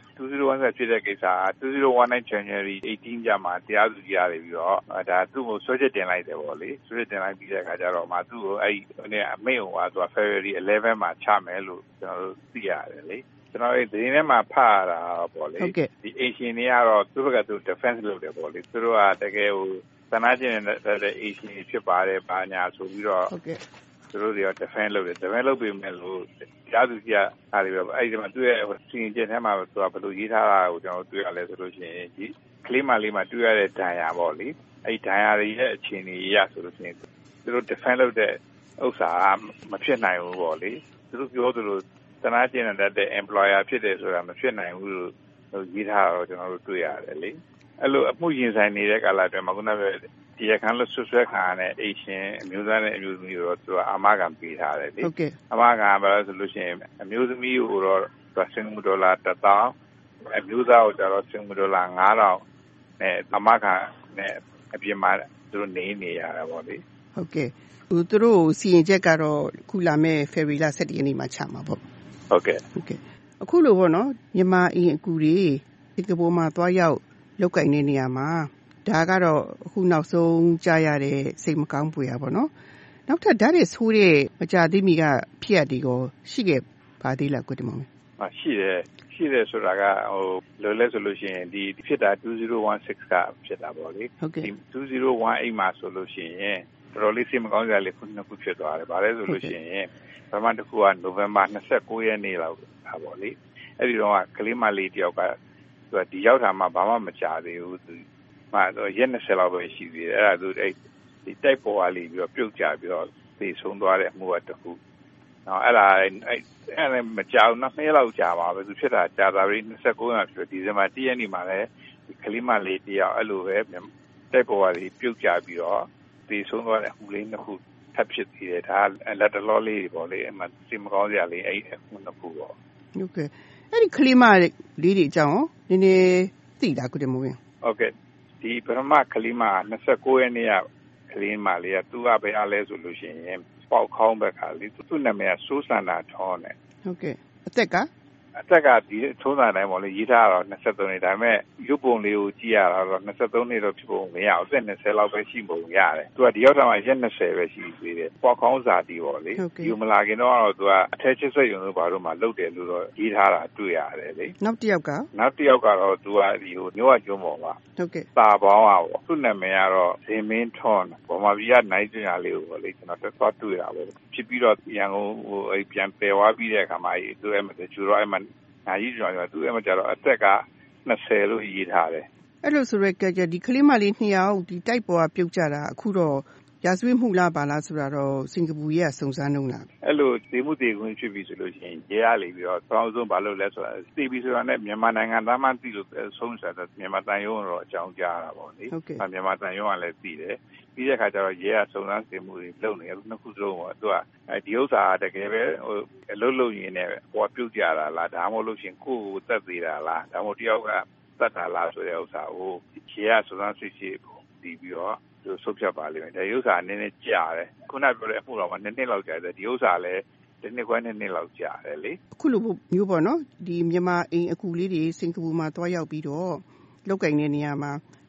2017ဖြစ်တဲ့ကိစ္စ2019 January 18ကျမှတရားသူကြီးရတယ်ပြီးတော့ဒါသူ့ကိုဆွဲချက်တင်လိုက်တယ်ပေါ့လေဆွဲချက်တင်လိုက်ပြီးတဲ့အခါကျတော့မှသူ့ကိုအဲ့ဒီအမိန့်ဟိုကသူက February 11မှာချမယ်လို့ကျွန်တော်တို့သိရတယ်လေကျွန်တော်ဒီသတင်းထဲမှာဖတ်ရတာပေါ့လေဒီအရှင်တွေကတော့သူ့ဘက်ကသူ defense လုပ်တယ်ပေါ့လေသူတို့ကတကယ်ဟိုသနာကျင်တဲ့ အရှင်ဖြစ်ပါတယ်ဘာညာဆိုပြီးတော့သူတို့တွေက defense လုပ်တယ် defense လုပ်ပြီးမယ်လို့ကြားသူကြီးကအားပြီးတော့အဲ့ဒီမှာသူ့ရဲ့စီရင်ချက်ထဲမှာသူကဘယ်လိုရေးထားတာကိုကျွန်တော်တွေ့ရလဲဆိုလို့ရှိရင်ဒီကလေးမလေးမှာတွေ့ရတဲ့ဒဏ်ရာပေါ့လေအဲ့ဒီဒဏ်ရာတွေရဲ့အခြေအနေရဆိုလို့ရှိရင်သူတို့ defense လုပ်တဲ့ဥစ္စာမဖြစ်နိုင်ဘူးပေါ့လေသူတို့ပြောသလိုသနာကျင်တဲ့ employer ဖြစ်တယ်ဆိုတာမဖြစ်နိုင်ဘူးလို့ရေးထားတော့ကျွန်တော်တို့တွေ့ရတယ်လေအဲ့လိုအမှုရင်ဆိုင်နေတဲ့ကာလအတွင်းမှာခုနကဒီရခန်းလို့ဆွဲခံရတဲ့အရှင်အမျိုးသားနဲ့အမျိုးသမီးတို့သူကအမခံပေးထားတယ်လေအမခံဘာလို့ဆိုလို့ရှိရင်အမျိုးသမီးကိုတော့စင်ကာပူဒေါ်လာ1000အမျိုးသားကိုကျတော့စင်ကာပူဒေါ်လာ9000နဲ့အမခံနဲ့အပြင်မှာသူတို့နေရတာပေါ့လေဟုတ်ကဲ့သူတို့စီရင်ချက်ကတော့ခုလာမဲ့ February လ17ရက်နေ့မှာချမှာပေါ့ဟုတ်ကဲ့အခုလိုပေါ့နော်မြန်မာအင်အကူတွေစင်ကာပူမှာသွားရောက်လုပ်ကိုင်တဲ့နေရာမှာဒါကတော့အခုနောက်ဆုံးကြားရတဲ့စိတ်မကောင်းပွေရပေါ့နော်နောက်ထပ်ဓာတ်တွေဆိုးတဲ့မကြသေးမီကဖြစ်ရတဲ့ကိုရှိခဲ့ပါသေးလားကိုတင်မောင်ရှိတယ်ဆိုတာကဟိုလောလဲဆိုလို့ရှိရင်ဒီဖြစ်တာ2016ကဖြစ်တာပေါ့လေဒီ2018မှာဆိုလို့ရှိရင်တော်တော်လေးစိတ်မကောင်းကြလေခုနှစ်ခုဖြစ်သွားတယ်ဗါလဲဆိုလို့ရှိရင်ပထမတစ်ခုကနိုဝင်ဘာ29ရက်နေ့လောက်ပါပေါ့လေအဲ့ဒီတော့ကလေးမလေးတယောက်ကသူကဒီရောက်တာမှဘာမှမကြားသေးဘူးသူမှတော့ရက်20လောက်ပဲရှိသေးတယ်အဲ့ဒါသူအဲ့ဒီတိုက်ပေါ်ကလေးပြီးတော့ပြုတ်ကြပြီးတော့သိဆုံးသွားတဲ့အမှုကတစ်ခုနော်အဲ့ဒါမကြောက်နှစ်ရက်လောက်ကြာပါပဲသူဖြစ်တာကြာတာပြီး29ရက်ဖြစ်ဒီဇင်ဘာ10ရက်နေ့မှာလည်းဒီကလေးမလေးတယောက်အဲ့လိုပဲတိုက်ပေါ်ကလေးပြုတ်ကြပြီးတော့သိဆုံးသွားတဲ့အမှုလေးနှစ်ခုထပ်ဖြစ်သေးတယ်ဒါလက်တလောလေးပေါ့လေအမှစိတ်မကောင်းစရာလေးအဲ့အခုနှစ်ခုပေါ့ဟုတ်ကဲ့အဲ့ဒီကလေးမလေးတွေအကြောင်းနည်းနည်းသိတာကိုတည်းမဝင်ဟုတ်ကဲ့ဒီပထမကလေးမ29ရက်နေ့ကကလေးမလေးကသူကဘယ်အားလဲဆိုလို့ရှိရင်ပေါက်ခေါင်းဘက်ကလေးသူ့နာမည်ကစိုးစန္ဒာထောင်းတယ်ဟုတ်ကဲ့အသက်ကဒီထုံးစံတိုင်းပေါ့လေရေးထားတော့23နှစ်ဒါပေမဲ့ရုပ်ပုံလေးကိုကြည့်ရတော့23နှစ်တော့ဖြစ်ပုံမရအောင်အသက်20လောက်ပဲရှိပုံရတယ်သူကဒီရောက်တာမှရက်20ပဲရှိသေးတယ်ပေါက်ခေါင်းစာတီပေါ့လေယူမလာခင်တော့သူကအထက်ချစ်ဆက်ရုံလို့ဘာလို့မှလုတ်တယ်လို့တော့ရေးထားတာတွေ့ရတယ်လေနောက်တစ်ယောက်ကတော့သူကဒီဟိုမျိုးဝကျွန်းပေါ်မှာဟုတ်ကဲ့တာပေါင်းอ่ะပေါ့သူ့နာမည်ကတော့ဇင်မင်းထွန်းဗမာပြည်ကနိုင်ကျင်ရလေးကိုပေါ့လေကျွန်တော်တက်တွေ့တာပေါ့ဖြစ်ပြီးတော့ရန်ကုန်ဟိုအဲ့ပြန်ပယ်သွားပြီးတဲ့အခါမှာသူအဲ့မှာကျူတော့အဲ့မှာနာကြီးကျော်သူအဲ့မှာကျတော့အသက်က20လို့ရေးထားတယ်အဲ့လိုဆိုရဲကြဒီကလေးမလေး2ယောက်ဒီတိုက်ပေါ်ကပြုတ်ကြတာအခုတော့ရာဇဝတ်မှုလားပါလားဆိုတာတော့စင်ကာပူရဲ့စုံစမ်းနှုန်းလားအဲ့လိုဒေမှုတေခွင့်ဖြစ်ပြီဆိုလို့ရှိရင်ရဲရလေပြီးတော့တောင်းဆုံးဘာလို့လဲဆိုတာသိပြီဆိုတာနဲ့မြန်မာနိုင်ငံသားမှသိလို့ဆုံးဆတာမြန်မာတန်ရုံးတော့အကြောင်းကြားတာပေါ့လေမြန်မာတန်ရုံးကလည်းသိတယ်ပြီးတဲ့အခါကျတော့ရဲကစုံစမ်းစစ်မှုတွေလုပ်နေတယ်နှစ်ခုစလုံးပေါ့သူကဒီဥစ္စာတကယ်ပဲဟိုအလုပ်လုပ်ရင်းနဲ့ဟိုပြုတ်ကြတာလားဒါမှမဟုတ်လို့ရှိရင်ကိုယ်ကိုတက်သေးတာလားဒါမှမဟုတ်တယောက်ကတတ်တာလားဆိုတဲ့ဥစ္စာကိုရဲကစုံစမ်းစစ်ဆေးပြီးတော့သူဆုတ်ဖြတ်ပါလိမ့်မယ်ဒါဥစ္စာနည်းနည်းကြာတယ်ခုနပြောတဲ့အမှုတော်မှာ2နှစ်လောက်ကြာတယ်ဒီဥစ္စာလည်း2နှစ်ခွဲ2နှစ်လောက်ကြာတယ်လေအခုလိုမျိုးပေါ့နော်ဒီမြန်မာအိမ်အကူလေးတွေစင်ကာပူမှာတွားရောက်ပြီးတော့လောက်ကင်တဲ့နေရာမှာ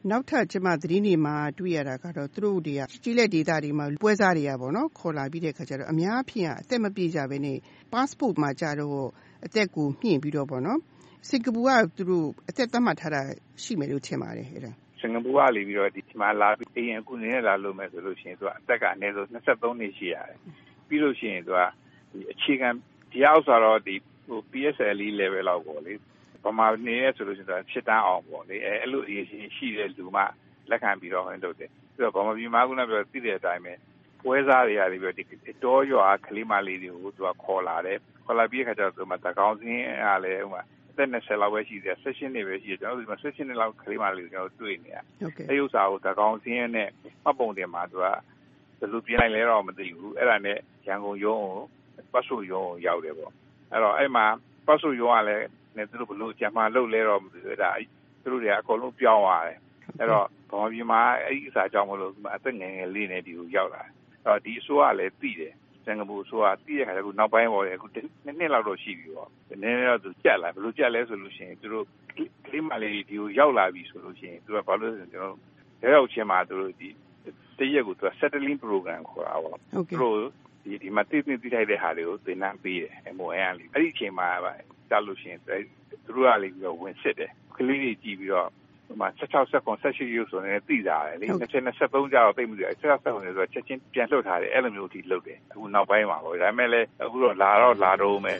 နောက်ထပ်ကျမသတင်းတွေမှာတွေ့ရတာကတော့သူတို့တွေကကြီးလက်ဒေတာတွေမှာပွဲစားတွေကပေါ့နော်ခေါ်လာပြီးတဲ့ခါကျတော့အများအဖြစ်အသက်မပြည့်ကြဘဲနဲ့ passport မှာကြတော့အသက်ကိုမြင့်ပြီးတော့ပေါ့နော်စင်ကာပူကသူတို့အသက်သတ်မှတ်ထားတာရှိမယ်လို့ထင်ပါတယ်အဲ့ဒါစင်ကာပူကလေပြီးတော့ဒီမှာလာပြီးအရင်အခုနေနဲ့လာလို့မယ်ဆိုလို့ရှိရင်သူကအသက်ကအနည်းဆုံး23နှစ်ရှိရတယ်ပြီးလို့ရှိရင်သူကဒီအခြေခံဒီအောက်ဆိုတော့ဒီPSLE level လောက်ပေါ့လေပမာနေရဆိုလို့ရှိရင်ဖြစ်တန်းအောင်ပေါ့လေအဲ့လိုအရေးရှိတဲ့လူမှလက်ခံပြီးတော့ဟိုလုပ်တယ်ပြီးတော့ဗမာပြည်မှာကလည်းပြောသိတဲ့အတိုင်းပဲပွဲစားတွေရတယ်ပြီးတော့ဒီတောရွာကလေးမလေးတွေကိုသူကခေါ်လာတယ်ခေါ်လာပြီးခါကျတော့သူမှတကောင်စင်းအားလည်းဟိုမှာအသက်20လောက်ပဲရှိတယ်16နှစ်ပဲရှိတယ်ကျွန်တော်တို့ဒီမှာ16နှစ်လောက်ကလေးမလေးကိုကျွန်တော်တွေ့နေရအဲ့ဥစ္စာကိုတကောင်စင်းနဲ့မှတ်ပုံတင်မှာသူကဘယ်လိုပြင်လိုက်လဲတော့မသိဘူးအဲ့ဒါနဲ့ရန်ကုန်ရုံးကိုပတ်စုရုံးကိုရောက်တယ်ပေါ့အဲ့တော့အဲ့မှာပတ်စုရုံးကလည်းနဲ့သူတို့ဘယ်လိုကြံမှလုပ်လဲတော့မသိဘူးဒါသူတို့တွေကအကုန်လုံးပြောင်းသွားတယ်အဲ့တော့ဗမာပြည်မှာအဲ့ဒီအစားကြောင့်မလို့အသက်ငယ်ငယ်လေးနဲ့ဒီကိုရောက်လာတယ်အဲ့တော့ဒီအစိုးရလည်းသိတယ်စင်ကာပူအစိုးရသိတဲ့ခါကျတော့နောက်ပိုင်းပေါ်တယ်အခုနှစ်လောက်တော့ရှိပြီပေါ့နည်းနည်းတော့သူကြက်လာဘယ်လိုကြက်လဲဆိုလို့ရှိရင်သူတို့ကလေးမလေးဒီကိုရောက်လာပြီဆိုလို့ရှိရင်သူကဘာလို့လဲဆိုတော့ကျွန်တော်ရောက်ချင်းမှာသူတို့ဒီတရက်ကိုသူက settling program ခေါ်တာပေါ့သူတို့ဒီမှာတိတိထိုက်တဲ့ဟာတွေကိုသင်တန်းပေးတယ် MON ကလေအဲ့ဒီအချိန်မှာကြာလို့ရှိရင်သူတို့ကလေပြီးတော့ဝင်စစ်တယ်ကလေးတွေကြည့်ပြီးတော့ဟိုမှာ16 second 18ရုပ်ဆိုနေသိတာလေ23ကြာတော့သိမှုတယ်16 second ဆိုတော့ချက်ချင်းပြန်လှုပ်ထားတယ်အဲ့လိုမျိုးထိလှုပ်တယ်အခုနောက်ပိုင်းမှာပေါ့ဒါပေမဲ့လည်းအခုတော့လာတော့မယ်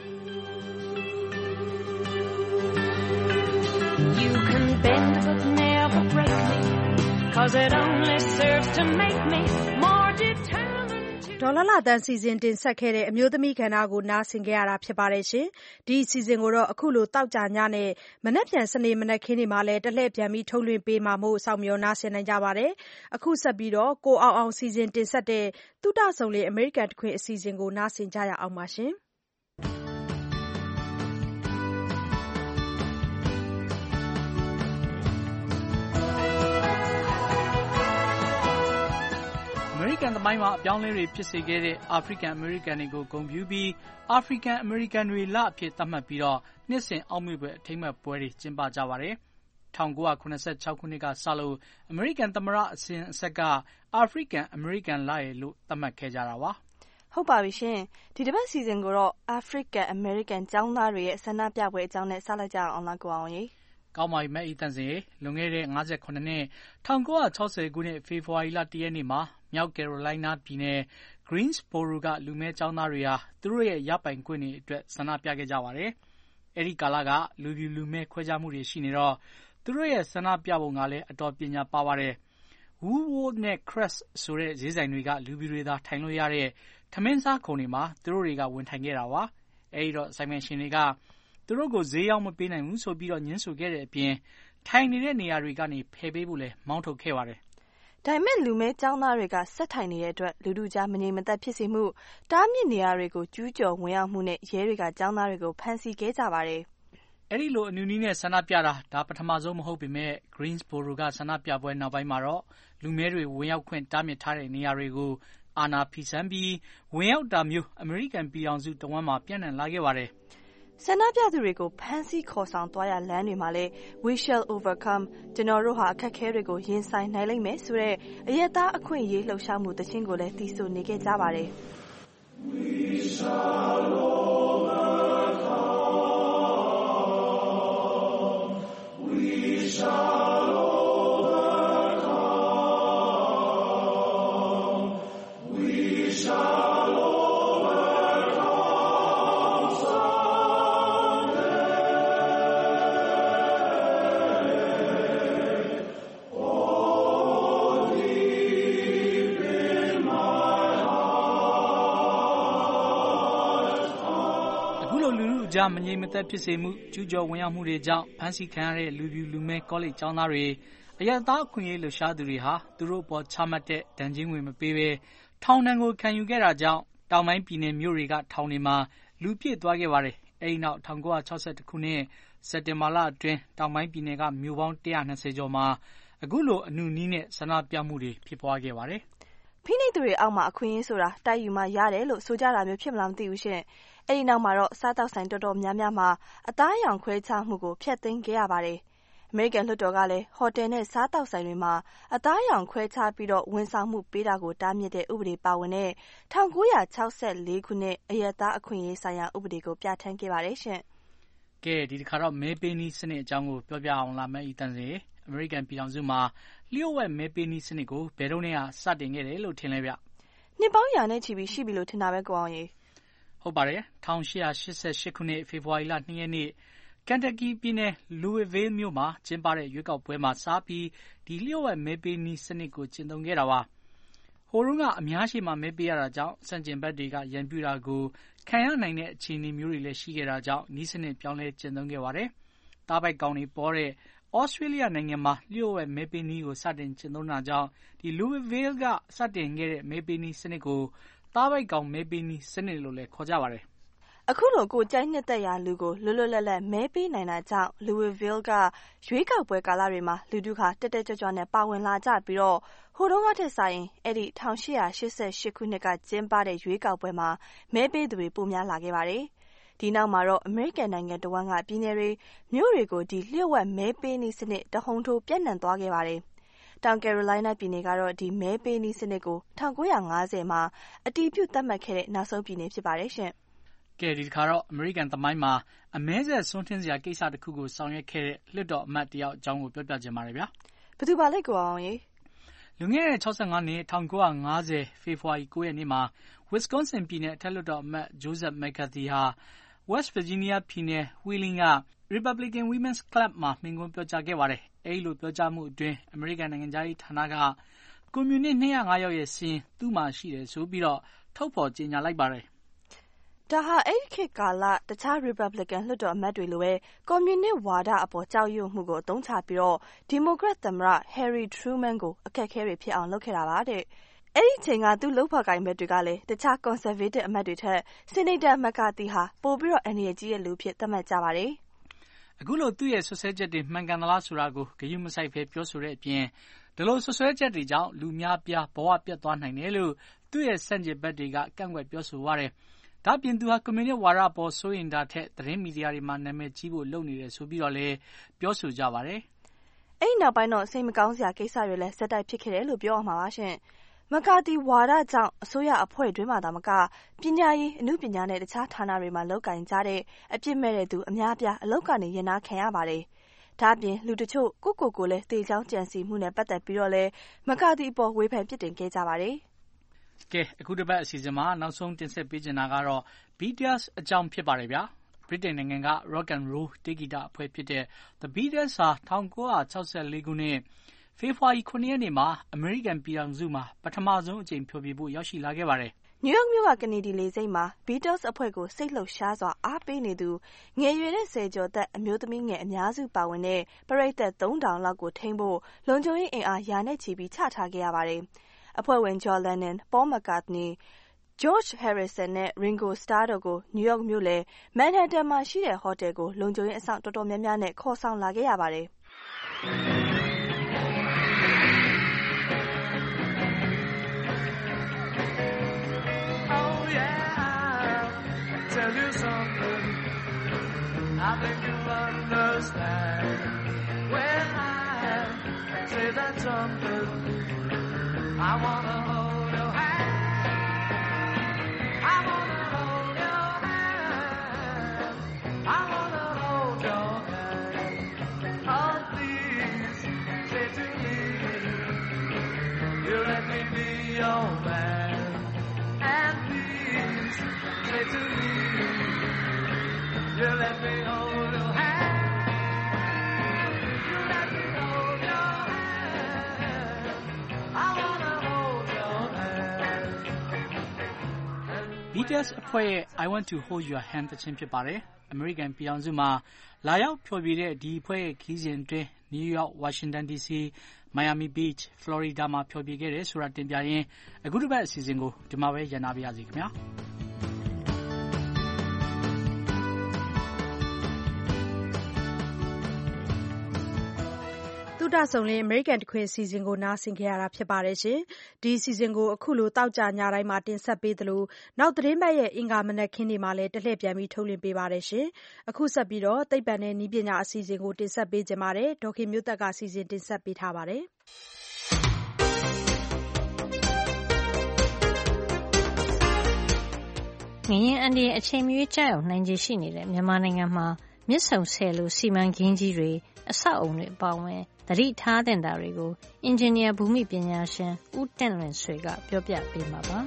You can bend but never break me cause it only serves to make me more determined ဒေါ်လာလာတန်းစီစဉ်တင်ဆက်ခဲ့တဲ့အမျိုးသမီးကဏ္ဍကိုနားဆင်ခဲ့ရတာဖြစ်ပါတယ်ရှင်ဒီအစီအစဉ်ကိုတော့အခုလိုတောက်ကြညနဲ့မနက်ဖြန်စနေမနက်ခင်းတွေမှာလည်းတလှည့်ပြန်ပြီးထုတ်လွှင့်ပေးမှာမို့စောင့်မျှော်နားဆင်နိုင်ကြပါတယ်အခုဆက်ပြီးတော့ကိုအောင်စီစဉ်တင်ဆက်တဲ့သုတဆုံလေးအမေရိကန်တခွင်အစီအစဉ်ကိုနားဆင်ကြရအောင်ပါရှင်အမေရိကန်သမိုင်းမှာအပြောင်းအလဲတွေဖြစ်စေခဲ့တဲ့အာဖရိကန်အမေရိကန်တွေကိုဂုဏ်ပြုပြီးအာဖရိကန်အမေရိကန်တွေလအဖြစ်သတ်မှတ်ပြီးတော့နှစ်စဉ်အောက်မေ့ဖွယ်အထိမ်းအမှတ်ပွဲတွေကျင်းပကြပါတယ်။1986ခုနှစ်ကစလို့အမေရိကန်သမ္မတအစဉ်အဆက်ကအာဖရိကန်အမေရိကန်လရယ်လို့သတ်မှတ်ခဲ့ကြတာပါ။ဟုတ်ပါပြီရှင်။ဒီတစ်ပတ်စီစဉ်ကိုတော့အာဖရိကန်အမေရိကန်ကျောင်းသားတွေရဲ့ဆန္ဒပြပွဲအကြောင်းနဲ့ဆက်လက်ကြအောင်လားကိုအောင်ကြီး။ကောင်းပါပြီမဲ့ဤတန်စင်လွန်ခဲ့တဲ့58နှစ်1960ခုနှစ်ဖေဖော်ဝါရီလ1ရက်နေ့မှာမြောက်ကယ်ရိုလိုင်းနားပြည်နယ် Greensboro ကလူမဲကျောင်းသားတွေဟာသူတို့ရဲ့ရပိုင်ခွင့်တွေအတွက်ဆန္ဒပြခဲ့ကြပါတယ်။အဲဒီကာလကလူဖြူလူမဲခွဲခြားမှုတွေရှိနေတော့သူတို့ရဲ့ဆန္ဒပြပုံကလည်းအတော်ပညာပါပါတယ်။ Woolworth နဲ့ Crest ဆိုတဲ့ဈေးဆိုင်တွေကလူဖြူတွေသာထိုင်လို့ရတဲ့ထမင်းစားခုံတွေမှာသူတို့တွေကဝင်ထိုင်ခဲ့တာပါ။အဲဒီတော့ဆိုင်မန်ရှင်တွေကသူတို့ကိုဈေးရောက်မပေးနိုင်ဘူးဆိုပြီးတော့ညှင်းဆိုခဲ့တဲ့အပြင်ထိုင်နေတဲ့နေရာတွေကနေဖယ်ပေးဖို့လည်းမောင်းထုတ်ခဲ့ပါတယ်။ဒါပေမဲ့လူမဲကျောင်းသားတွေကဆက်ထိုင်နေတဲ့အတွက်လူထုကြားမငြိမ်မသက်ဖြစ်စေမှုတားမြစ်နေရာတွေကိုကျူးကျော်ဝင်ရောက်မှုနဲ့ရဲတွေကကျောင်းသားတွေကိုဖမ်းဆီးခဲ့ကြပါတယ်။အဲဒီလိုအနူနည်းနဲ့ဆန္ဒပြတာဒါပထမဆုံးမဟုတ်ပေမဲ့ Greensboro ကဆန္ဒပြပွဲနောက်ပိုင်းမှာတော့လူမဲတွေဝင်ရောက်ခွင့်တားမြစ်ထားတဲ့နေရာတွေကိုအာဏာဖီဆန်ပြီးဝင်ရောက်တာမျိုးအမေရိကန်ပြည်ထောင်စုတဝန်းမှာပြန့်နှံ့လာခဲ့ပါတယ်။ဆန္ဒပြသူတွေကိုဖမ်းဆီးခေါ်ဆောင်သွားရလမ်းတွေမှာလည်း We shall overcome ကျွန်တော်တို့ဟာအခက်အခဲတွေကိုရင်ဆိုင်နိုင်လိမ့်မယ်ဆိုတဲ့အရက်သားအခွင့်အရေးလှုပ်ရှားမှုတခြင်းကိုလည်းသီဆိုနေခဲ့ကြပါတယ်။ We shall overcome We shall overcome We shall ကြားမငြိမ်မသက်ဖြစ်စေမှုကျူးကျော်ဝင်ရောက်မှုတွေကြောင့်ဖမ်းဆီးခံရတဲ့လူဖြူလူမဲကောလိပ်ကျောင်းသားတွေအရက်သားအခွင့်အရေးလှုပ်ရှားသူတွေဟာသူတို့အပေါ်ချမှတ်တဲ့ဒဏ်ကြေးငွေမပေးဘဲထောင်ဒဏ်ကိုခံယူခဲ့တာကြောင့်တောင်ပိုင်းပြည်နယ်မြို့တွေကထောင်တွေမှာလူပြည့်သွားခဲ့ပါတယ်။အဲဒီနောက်1962ခုနှစ်စက်တင်ဘာလအတွင်းတောင်ပိုင်းပြည်နယ်ကမြို့ပေါင်း120ကျော်မှာအခုလိုအနုနည်းနဲ့ဆန္ဒပြမှုတွေဖြစ်ပွားခဲ့ပါတယ်။ဖိနှိပ်သူတွေအောက်မှာအခွင့်အရေးဆိုတာတိုက်ယူမှရတယ်လို့ဆိုကြတာမျိုးဖြစ်မလားမသိဘူးရှင်။အဲဒီနောက်မှာတော့စားတောက်ဆိုင်တော်တော်များများမှာအသားအရောင်ခွဲခြားမှုကိုဖျက်သိမ်းခဲ့ရပါတယ်။အမေရိကန်လွှတ်တော်ကလည်းဟိုတယ်နဲ့စားသောက်ဆိုင်တွေမှာအသားအရောင်ခွဲခြားပြီးဝန်ဆောင်မှုပေးတာကိုတားမြစ်တဲ့ဥပဒေပါဝင်တဲ့1964ခုနှစ်အရပ်သားအခွင့်အရေးဆိုင်ရာဥပဒေကိုပြဋ္ဌာန်းခဲ့ပါတယ်ရှင်။ကဲဒီတစ်ခါတော့မဲပေးနည်းစနစ်အကြောင်းကိုပြောပြအောင်လာမယ့်ဤတန်စေအမေရိကန်ပြည်ထောင်စုမှာလျှို့ဝှက်မဲပေးနည်းစနစ်ကိုဘယ်တော့မှစတင်ခဲ့တယ်လို့ထင်လဲဗျ။နှစ်ပေါင်းရာနဲ့ချီပြီးရှိပြီလို့ထင်တာပဲကိုအောင်ကြီး။ဟုတ်ပါတယ်1888ခုနှစ်ဖေဖော်ဝါရီလ2ရက်နေ့ကန်တက်ကီပြည်နယ်လူဝစ်ဗေးမြို့မှာကျင်းပတဲ့ရွေးကောက်ပွဲမှာစားပြီးဒီလျှို့ဝှက်မဲပေးနည်းစနစ်ကိုကျင့်သုံးခဲ့တာပါ။ဟိုတုန်းကအများရှိမှမဲပေးရတာကြောင့်စန့်ကျင်ဘက်တွေကရန်ပြုတာကိုခံရနိုင်တဲ့အခြေအနေမျိုးတွေလည်းရှိခဲ့တာကြောင့်နည်းစနစ်ပြောင်းလဲကျင့်သုံးခဲ့ပါတယ်။တားပိုက်ကောင်တွေပေါ်တဲ့ဩစတြေးလျနိုင်ငံမှာလျှို့ဝှက်မဲပေးနည်းကိုစတင်ကျင့်သုံးတာကြောင့်ဒီလူဝစ်ဗေးကစတင်ခဲ့တဲ့မဲပေးနည်းစနစ်ကိုတားပိုက်ကောင်မဲပေးနည်းစနစ်လို့လည်းခေါ်ကြပါတယ်အခုလိုကိုကြိုက်နှစ်သက်ရာလူကိုလွတ်လွတ်လပ်လပ်မဲပေးနိုင်တာကြောင့် Louisville ကရွေးကောက်ပွဲကာလတွေမှာလူထုကတက်တက်ကြွကြွနဲ့ပါဝင်လာကြပြီးတော့ဟိုတုန်းကထက်စာရင်အဲ့ဒီ1888ခုနှစ်ကကျင်းပတဲ့ရွေးကောက်ပွဲမှာမဲပေးသူတွေပိုများလာခဲ့ပါတယ်။ဒီနောက်မှာတော့အမေရိကန်နိုင်ငံတဝန်းကပြည်နယ်တွေမြို့တွေကိုဒီလျှို့ဝှက်မဲပေးနည်းစနစ်တဟုန်ထိုးပြန့်နှံ့သွားခဲ့ပါတယ်။တောင်ကယ်ရိုလိုင်းနားပြည်နယ်ကတော့ဒီမဲပေးနည်းစနစ်ကို1950မှာအတည်ပြုသတ်မှတ်ခဲ့တဲ့နောက်ဆုံးပြည်နယ်ဖြစ်ပါတယ်ရှင်။ကဲဒီတစ်ခါတော့အမေရိကန်သမိုင်းမှာအမဲဆက်ဆွန်းထင်းစရာကိစ္စတစ်ခုကိုဆောင်ရွက်ခဲ့တဲ့လွှတ်တော်အမတ်တယောက်အကြောင်းကိုပြောပြချင်ပါတယ်ဗျာဘယ်သူပါလဲကိုအောင်ရေလွန်ခဲ့တဲ့65နှစ်1950ဖေဖော်ဝါရီ9ရက်နေ့မှာ Wisconsin ပြည်နယ်အထက်လွှတ်တော်အမတ် Joseph McCarthy ဟာ West Virginia ပြည်နယ် Wheeling က Republican Women's Club မှာမိန့်ခွန်းပြောကြားခဲ့ပါတယ်အဲဒီလိုပြောကြားမှုအတွင်းအမေရိကန်နိုင်ငံသားရေးဌာနကကွန်မြူနစ်205ယောက်ရဲ့စီးရင်သူ့မှာရှိတယ်ဆိုပြီးတော့ထုတ်ဖော်ကြေညာလိုက်ပါတယ်ဒါဟာအဲ့ဒီခေတ်ကာလတခြား Republican လွှတ်တော်အမတ်တွေလိုပဲကွန်မြူနစ်ဝါဒအပေါ်ကြောက်ရွံ့မှုကိုအသုံးချပြီးတော့ Democrat သမ္မတ Harry Truman ကိုအခက်အခဲတွေဖြစ်အောင်လုပ်ခဲ့တာပါတဲ့။အဲ့ဒီချိန်ကသူ့လုပ်ဖော်ကိုင်ဘက်တွေကလည်းတခြား Conservative အမတ်တွေထက် Senator McCarthy ဟာပိုပြီးတော့အန္တရာယ်ကြီးတဲ့လူဖြစ်သတ်မှတ်ကြပါတယ်။အခုလိုသူ့ရဲ့ဆွဆွဲချက်တွေမှန်ကန်သလားဆိုတာကိုဂရုမစိုက်ဘဲပြောဆိုတဲ့အပြင်ဒီလိုဆွဆွဲချက်တွေကြောင့်လူများပြားဘဝပြတ်သွားနိုင်တယ်လို့သူ့ရဲ့စန့်ကျင်ဘက်တွေကကန့်ကွက်ပြောဆိုပါတယ်။ဒါပြင်သူဟာကွန်မြူနစ်ဝါဒပေါ်စိုးရင်တာထက်သတင်းမီဒီယာတွေမှာနာမည်ကြီးဖို့လုပ်နေတယ်ဆိုပြီးတော့လည်းပြောဆိုကြပါတယ်။အဲ့ဒီနောက်ပိုင်းတော့စိတ်မကောင်းစရာကိစ္စတွေလည်းဆက်တိုက်ဖြစ်ခဲ့တယ်လို့ပြောအောင်ပါပါရှင်။မကာတီဝါဒကြောင့်အစိုးရအဖွဲ့တွင်းမှာသာမကပညာရေးအမှုပညာနဲ့တခြားဌာနတွေမှာလုပ်ကင်ကြတဲ့အပြစ်မဲ့တဲ့သူအများပြားအလောက်ကနေရင်နာခံရပါတယ်။ဒါပြင်လူတချို့ကိုလည်းတေချောင်းကြံစီမှုနဲ့ပတ်သက်ပြီးတော့လည်းမကာတီအပေါ်ဝေဖန်ပြစ်တင်ခဲ့ကြပါတယ်။ကဲအခုတစ်ပတ်အစီအစဉ်မှာနောက်ဆုံးတင်ဆက်ပေးချင်တာကတော့ Beatles အကြောင်းဖြစ်ပါတယ်ဗျာဗြိတိန်နိုင်ငံက Rock and Roll တေးဂီတအဖွဲ့ဖြစ်တဲ့ The Beatles ဟာ1964ခုနှစ်ဖေဖော်ဝါရီ9ရက်နေ့မှာအမေရိကန်ပြည်ထောင်စုမှာပထမဆုံးအကြိမ်ဖျော်ဖြေဖို့ရောက်ရှိလာခဲ့ပါတယ်နယူးယောက်မြို့ကကနေဒီလေဆိပ်မှာ Beatles အဖွဲ့ကိုစိတ်လှုပ်ရှားစွာအားပေးနေသူငယ်ရွယ်တဲ့ဆယ်ကျော်သက်အမျိုးသမီးငယ်အများစုပါဝင်တဲ့ပရိသတ် 3000 လောက်ကိုထိန်းဖို့လုံခြုံရေးအင်အားရာနဲ့ချီပြီးချထားခဲ့ရပါတယ်အဖွဲ့ဝင် John Lennon, Paul McCartney, George Harrison နဲ့ Ringo Starr တို့ကိုနယူးယောက်မြို့လယ် Manhattan မှာရှိတဲ့ဟိုတယ်ကိုလုံခြုံရေးအစောင့်တော်တော်များများနဲ့ခေါ်ဆောင်လာခဲ့ရပါတယ် I think you'll understand when I say that something. I wanna hold your hand. I wanna hold your hand. I wanna hold your hand. Oh, please say to me, you let me be your man. And please say to me, you let me hold your hand. You let me hold your hand. I wanna hold your hand. Beatles အဖွဲ့ရဲ့ I want to hold your hand သချင်းဖြစ်ပါတယ်။ American ပြည်ထောင်စုမှာလာရောက်ဖျော်ဖြေတဲ့ဒီအဖွဲ့ရဲ့ခီးစဉ်အတွင်း New York, Washington DC, Miami Beach, Florida မှာဖျော်ဖြေခဲ့တယ်ဆိုတာတင်ပြရင်းအခုတစ်ပတ်အစီအစဉ်ကိုဒီမှာပဲရနာပါရစေခင်ဗျာ။သုတစုံလင်အမေရိကန်တခွင်အစီအစဉ်ကိုနားဆင်ခဲ့ရတာဖြစ်ပါတယ်ရှင်။ဒီအစီအစဉ်ကိုအခုလိုတောက်ကြညတိုင်းမှာတင်ဆက်ပေးသလိုနောက်သတင်းပတ်ရဲ့အင်္ဂါမနက်ခင်းတွေမှာလည်းတလှည့်ပြန်ပြီးထုတ်လွှင့်ပေးပါတယ်ရှင်။အခုဆက်ပြီးတော့သိပ္ပံနဲ့နည်းပညာအစီအစဉ်ကိုတင်ဆက်ပေးကြပါမယ်။ဒေါ်ခင်မျိုးသက်ကစီစဉ်တင်ဆက်ပေးထားပါတယ်။ငလျင်အန္တရာယ်အချိန်မရွေးကျရောက်နိုင်ခြေရှိနေတဲ့မြန်မာနိုင်ငံမှာမြစ်ဆုံဆည်လိုစီမံကိန်းကြီးတွေအဆောက်အုံတွေအပါအဝင်သတိထားသင့်တာတွေကိုအင်ဂျင်နီယာဘူမိပညာရှင်ဦးတင့်လွင်ဆွေကပြောပြပေးမှာပါ။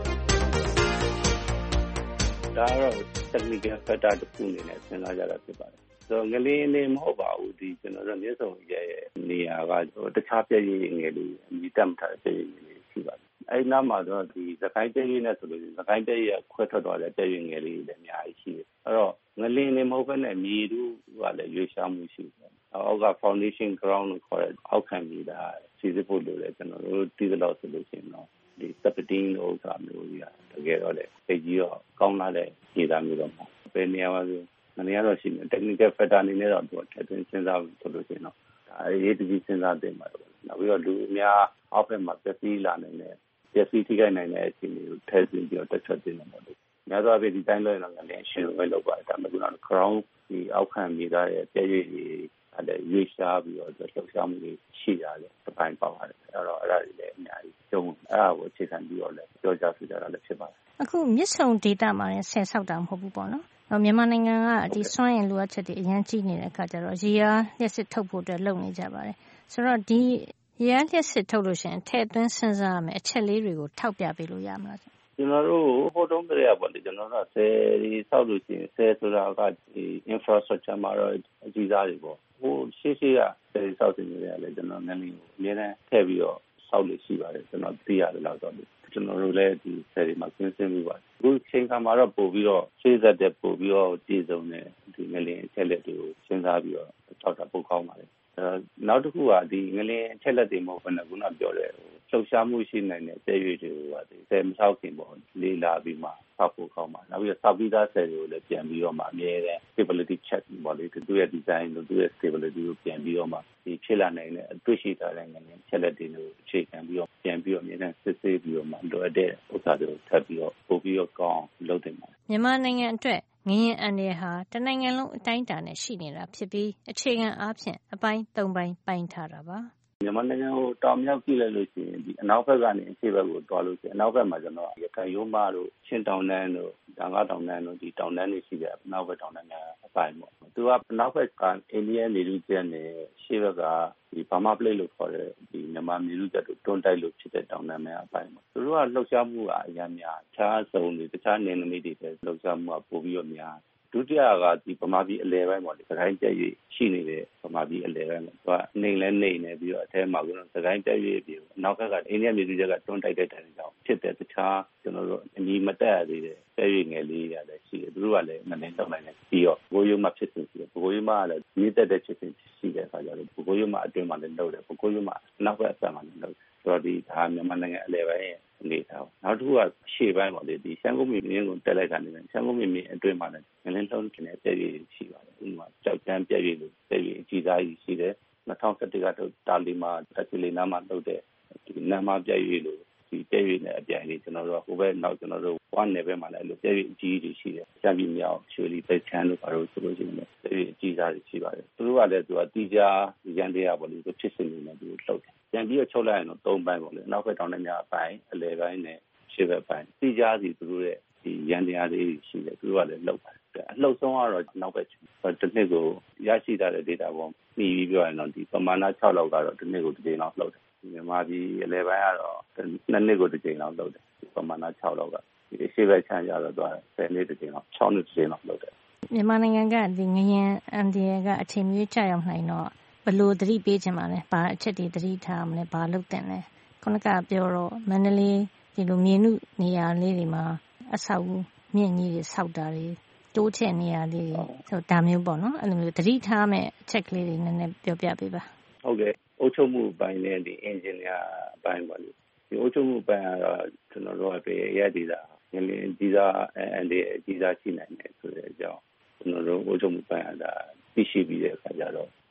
ဒါကတော့ technical factor တစ်ခုအနေနဲ့စဉ်းစားကြတာဖြစ်ပါတယ်။ဆိုတော့ငလျင်နေမဟုတ်ပါဘူးဒီကျွန်တော်တို့မြစ်ဆုံရဲ့နေရာကတခြားပြည့်ရည်ငယ်လေးအမြင့်တက်ထားတဲ့ပြည့်ရည်ငယ်လေးရှိပါတယ်။အဲဒီနောက်မှာတော့ဒီသခိုင်းပြည့်ရည်နဲ့ဆိုလို့သခိုင်းပြည့်ရည်ခွဲထွက်သွားတဲ့ပြည့်ရည်ငယ်လေးတွေလည်းအများကြီးရှိတယ်။အဲ့တော့ငလျင်နေမဟုတ်ဘဲနဲ့မြေတူကလည်းရွေးရှားမှုရှိတယ်။အောက်က foundation ground လို့ခေါ်တဲ့အောက်ခံမြေတာစီစစ်ဖို့လိုတယ်ကျွန်တော်တို့ဒီလောက်ဆိုလို့ရှိရင်တော့ဒီစပတင်းလို့ဥစ္စာမျိုးကြီးတကယ်တော့လေသိကြီးတော့ကောင်းလာတဲ့မြေသားမျိုးတော့မဟုတ်ဘယ်နေရာမှာဆိုမနေရတော့ရှိနေ technical factor အနေနဲ့တော့သူထည့်သွင်းစဉ်းစားဆိုလို့ရှိရင်တော့ဒါအရေးတကြီးစဉ်းစားသင့်ပါတယ်နောက်ပြီးတော့လူအများအောက်ဘက်မှာပျက်စီးလာနိုင်တဲ့ပျက်စီးထိခိုက်နိုင်တဲ့အခြေအနေကိုထည့်သွင်းပြီးတော့တက်ချက်တင်တယ်ပေါ့လေများသောအားဖြင့်ဒီတိုင်းလို့ရင်တော့လည်းရှင်းဝဲလုပ်ပါတယ်ဒါပေမဲ့ကတော့ ground ဒီအောက်ခံမြေသားရဲ့ပြည့်ရည်အဲ့ဒါရွေးရှားပြီးတော့လှုပ်ရှားမှုတွေရှိရတယ်တစ်ပိုင်းပေါက်ရတယ်အဲ့တော့အဲ့ဒါတွေလည်းအများကြီးကျုံအဲ့ဒါကိုအခြေခံပြီးတော့လည်းပြောကြဆိုကြတာလည်းဖြစ်ပါတယ်အခုမြစ်ဆုံဒေသမှာဆယ်ဆောက်တာမဟုတ်ဘူးပေါ့နော်မြန်မာနိုင်ငံကဒီစွမ်းအင်လိုအပ်ချက်တွေအများကြီးနေတဲ့အခါကျတော့ရေအားလျှက်စစ်ထုတ်ဖို့အတွက်လုပ်နေကြပါတယ်ဆိုတော့ဒီရေအားလျှက်စစ်ထုတ်လို့ရှိရင်ထည့်သွင်းစဉ်းစားရမယ်အချက်လေးတွေကိုထောက်ပြပေးလို့ရမလားကျွန်တော်တို့ဟိုတုန်းကတည်းကပေါ့လေကျွန်တော်တို့ဆယ်ဒီဆောက်လို့ရှိရင်ဆယ်ဆိုတာကဒီ infrastructure မှာတော့အကြီးစားတွေပေါ့ဟိုရှေ့ကဆယ်ဆောက်နေတယ်လေကျွန်တော်နည်းနည်းအများနဲ့ထည့်ပြီးတော့ဆောက်လို့ရှိပါတယ်ကျွန်တော်သိရတယ်လို့တော့ကျွန်တော်တို့လည်းဒီဆယ်တွေမှာကျင်းစင်းပြီးပါတယ်အခုချိန်ခါမှာတော့ပို့ပြီးတော့ရှေ့ဆက်တဲ့ပို့ပြီးတော့တည်ဆုံတဲ့ဒီငလျင်အချက်လက်တွေကိုစဉ်းစားပြီးတော့ထောက်တာပို့ကောင်းပါတယ်နောက်တစ်ခုကဒီငလျင်အချက်လက်တွေမဟုတ်ဘဲနဲ့ခုနပြောတဲ့လှုပ်ရှားမှုရှိနိုင်တဲ့တဲ့ရွေတွေကဒီဆယ်မဆောက်ခင်ပေါ့လေးလာပြီးမှဆောက်ဖို့ကောင်းပါနောက်ပြီးတော့ဆောက်ပြီးသားဆယ်တွေကိုလည်းပြန်ပြီးတော့မှအမြဲတမ်း stability check ပေါ့လေသူရဲ့ design လို့သူရဲ့ stability ကိုပြန်ပြီးတော့မှဒီဖြစ်လာနိုင်တဲ့အတွေ့ရှိထားတဲ့ငလျင်ချက်လက်တွေကိုအခြေခံပြီးတော့ပြန်ပြီးတော့အမြဲတမ်းစစ်ဆေးပြီးတော့မှလိုအပ်တဲ့ဥစ္စာတွေကိုထပ်ပြီးတော့ပို့ပြီးတော့ကောင်းလုပ်တင်ပါမြန်မာနိုင်ငံအတွက်ငလျင်အန္တရာယ်ဟာတနိုင်ငံလုံးအတိုင်းအတာနဲ့ရှိနေတာဖြစ်ပြီးအခြေခံအားဖြင့်အပိုင်း၃ပိုင်းပိုင်းထားတာပါမြန်မာနိုင်ငံကိုတောင်မြောက်ကြည့်လိုက်လို့ရှိရင်ဒီအနောက်ဘက်ကနေအရှေ့ဘက်ကိုတွားလို့ရှိရင်အနောက်ဘက်မှာကျွန်တော်ရခိုင်ရိုးမတို့ချင်းတောင်တန်းတို့ဒါငါတောင်တန်းတို့ဒီတောင်တန်းတွေရှိတယ်အနောက်ဘက်တောင်တန်းကအပိုင်းပေါ့သူကအနောက်ဘက်ကအိန္ဒိယနေလူကျက်နဲ့ရှေ့ဘက်ကဒီဘာမာပလိတ်လို့ခေါ်တဲ့ဒီမြန်မာနေလူကျက်တို့တွန်းတိုက်လို့ဖြစ်တဲ့တောင်တန်းများအပိုင်းပေါ့သူတို့ကလှုပ်ရှားမှုကအများများခြားစုံတွေတခြားနယ်နိမိတ်တွေလှုပ်ရှားမှုကပိုပြီးတော့များဒုတိယကဒီဗမာပြည်အလဲပိုင်းပေါ့လေစကိုင်းပြည့်ရရှိနေတဲ့ဗမာပြည်အလဲပိုင်းပေါ့သူကနေလဲနေနေပြီးတော့အထဲမှာကတော့စကိုင်းပြည့်ရပြီးနောက်ဘက်ကအိန္ဒိယမြေသူကျက်ကတွန်းတိုက်တဲ့တိုင်ကြောင့်ဖြစ်တဲ့တခြားကျွန်တော်တို့အညီမတက်ရသေးတဲ့ပြည့်ရငယ်လေးတွေလည်းရှိတယ်သူတို့ကလည်းမနေတော့နိုင်တယ်ပြီးတော့ဘိုးရုံးမှဖြစ်စဉ်ရှိတယ်ဘိုးရုံးမှလည်းမြင့်တက်တဲ့ဖြစ်စဉ်ရှိတဲ့အခါကျတော့ဘိုးရုံးမှအတွင်းမှာလည်းလုပ်တယ်ဘိုးရုံးမှနောက်ဘက်အဆက်မှာလည်းလုပ်ဆိုတော့ဒီဒါမြန်မာနိုင်ငံအလဲပိုင်းရဲ့အနေထားနောက်တစ်ခုကရှေ့ပိုင်းပေါ့လေဒီရှမ်းကုန်းမြင်းကိုတက်လိုက်ကနေရှမ်းကုန်းမြင်းအတွင်းမှာလည်းငလင်းလုံးတင်တဲ့ပြည့်ရည်ရှိပါတယ်ဥပမာကြောက်တန်းပြည့်ရည်လို့ပြည့်ရည်အကြီးစားကြီးရှိတယ်2017ကတော့တာလီမာတက်ချီလီနာမှာလုပ်တဲ့ဒီနာမပြည့်ရည်လို့ဒီပြည့်ရည်နဲ့အပြိုင်လေးကျွန်တော်တို့ဟိုဘက်နောက်ကျွန်တော်တို့ဝမ်းနယ်ဘက်မှာလည်းအဲ့လိုပြည့်ရည်အကြီးကြီးရှိတယ်ရှမ်းပြည်မြောက်ရွှေလီပဲချမ်းတို့ဘာလို့ဆိုလို့ရှိရင်ပြည့်ရည်အကြီးစားကြီးရှိပါတယ်သူတို့ကလည်းသူကတီးကြရန်တရားပေါ့လေသူဖြစ်စဉ်နေတယ်သူတို့လှုပ်တယ်ပြန်ပြီးတော့ချုပ်လိုက်ရင်တော့၃ပိုင်းပေါ့လေနောက်ဘက်တောင်တန်းများအပိုင်းအလဲပိုင်းနဲ့ရှေ့ဘက်ပိုင်းတီးကြစီသူတို့ရဲ့ဒီရန်တရားလေးရှိတယ်သူတို့ကလည်းလှုပ်ပါတယ်အလှုပ်ဆုံးကတော့နောက်ဘက်တစ်နှစ်ကိုရရှိထားတဲ့ data ပေါ်ပြီးပြီးပြောရင်တော့ဒီပမာဏ6လောက်ကတော့တစ်နှစ်ကိုတစ်ကြိမ်လောက်လှုပ်တယ်မြန်မာပြည်အလဲပိုင်းကတော့2နှစ်ကိုတစ်ကြိမ်လောက်လှုပ်တယ်ပမာဏ6လောက်ကဒီရှေ့ဘက်ချမ်းကြတော့သွား10နှစ်တစ်ကြိမ်လောက်6နှစ်တစ်ကြိမ်လောက်လှုပ်တယ်မြန်မာနိုင်ငံကဒီငရင်အန်ဒီယာကအချိန်မျိုးကြာရောက်နိုင်တော့ဘလို့သတိပေးချင်ပါလဲဘာအချက်တွေသတိထားမလဲဘာလုပ်တင်လဲခုနကပြောတော့မန္တလေးဒီလိုမြေနုနေရာလေးတွေမှာအဆောက်မြင့်ကြီးတွေဆောက်တာတွေတိုးချဲ့နေရာလေးတွေဆိုဒါမျိုးပေါ့နော်အဲ့လိုမျိုးသတိထားမဲ့အချက်ကလေးတွေနည်းနည်းပြောပြပေးပါဟုတ်ကဲ့အုပ်ချုပ်မှုပိုင်းနဲ့ဒီ engineer အပိုင်းပါလို့ဒီအုပ်ချုပ်မှုပိုင်းကတော့ကျွန်တော်တို့ကပြည်ရည်တာငလင်းကြီးစားအဲဒီကြီးစားရှိနိုင်တယ်ဆိုတဲ့အကြောင်းကျွန်တော်တို့အုပ်ချုပ်မှုပိုင်းကသိရှိပြီးတဲ့အခါကျတော့ဒီ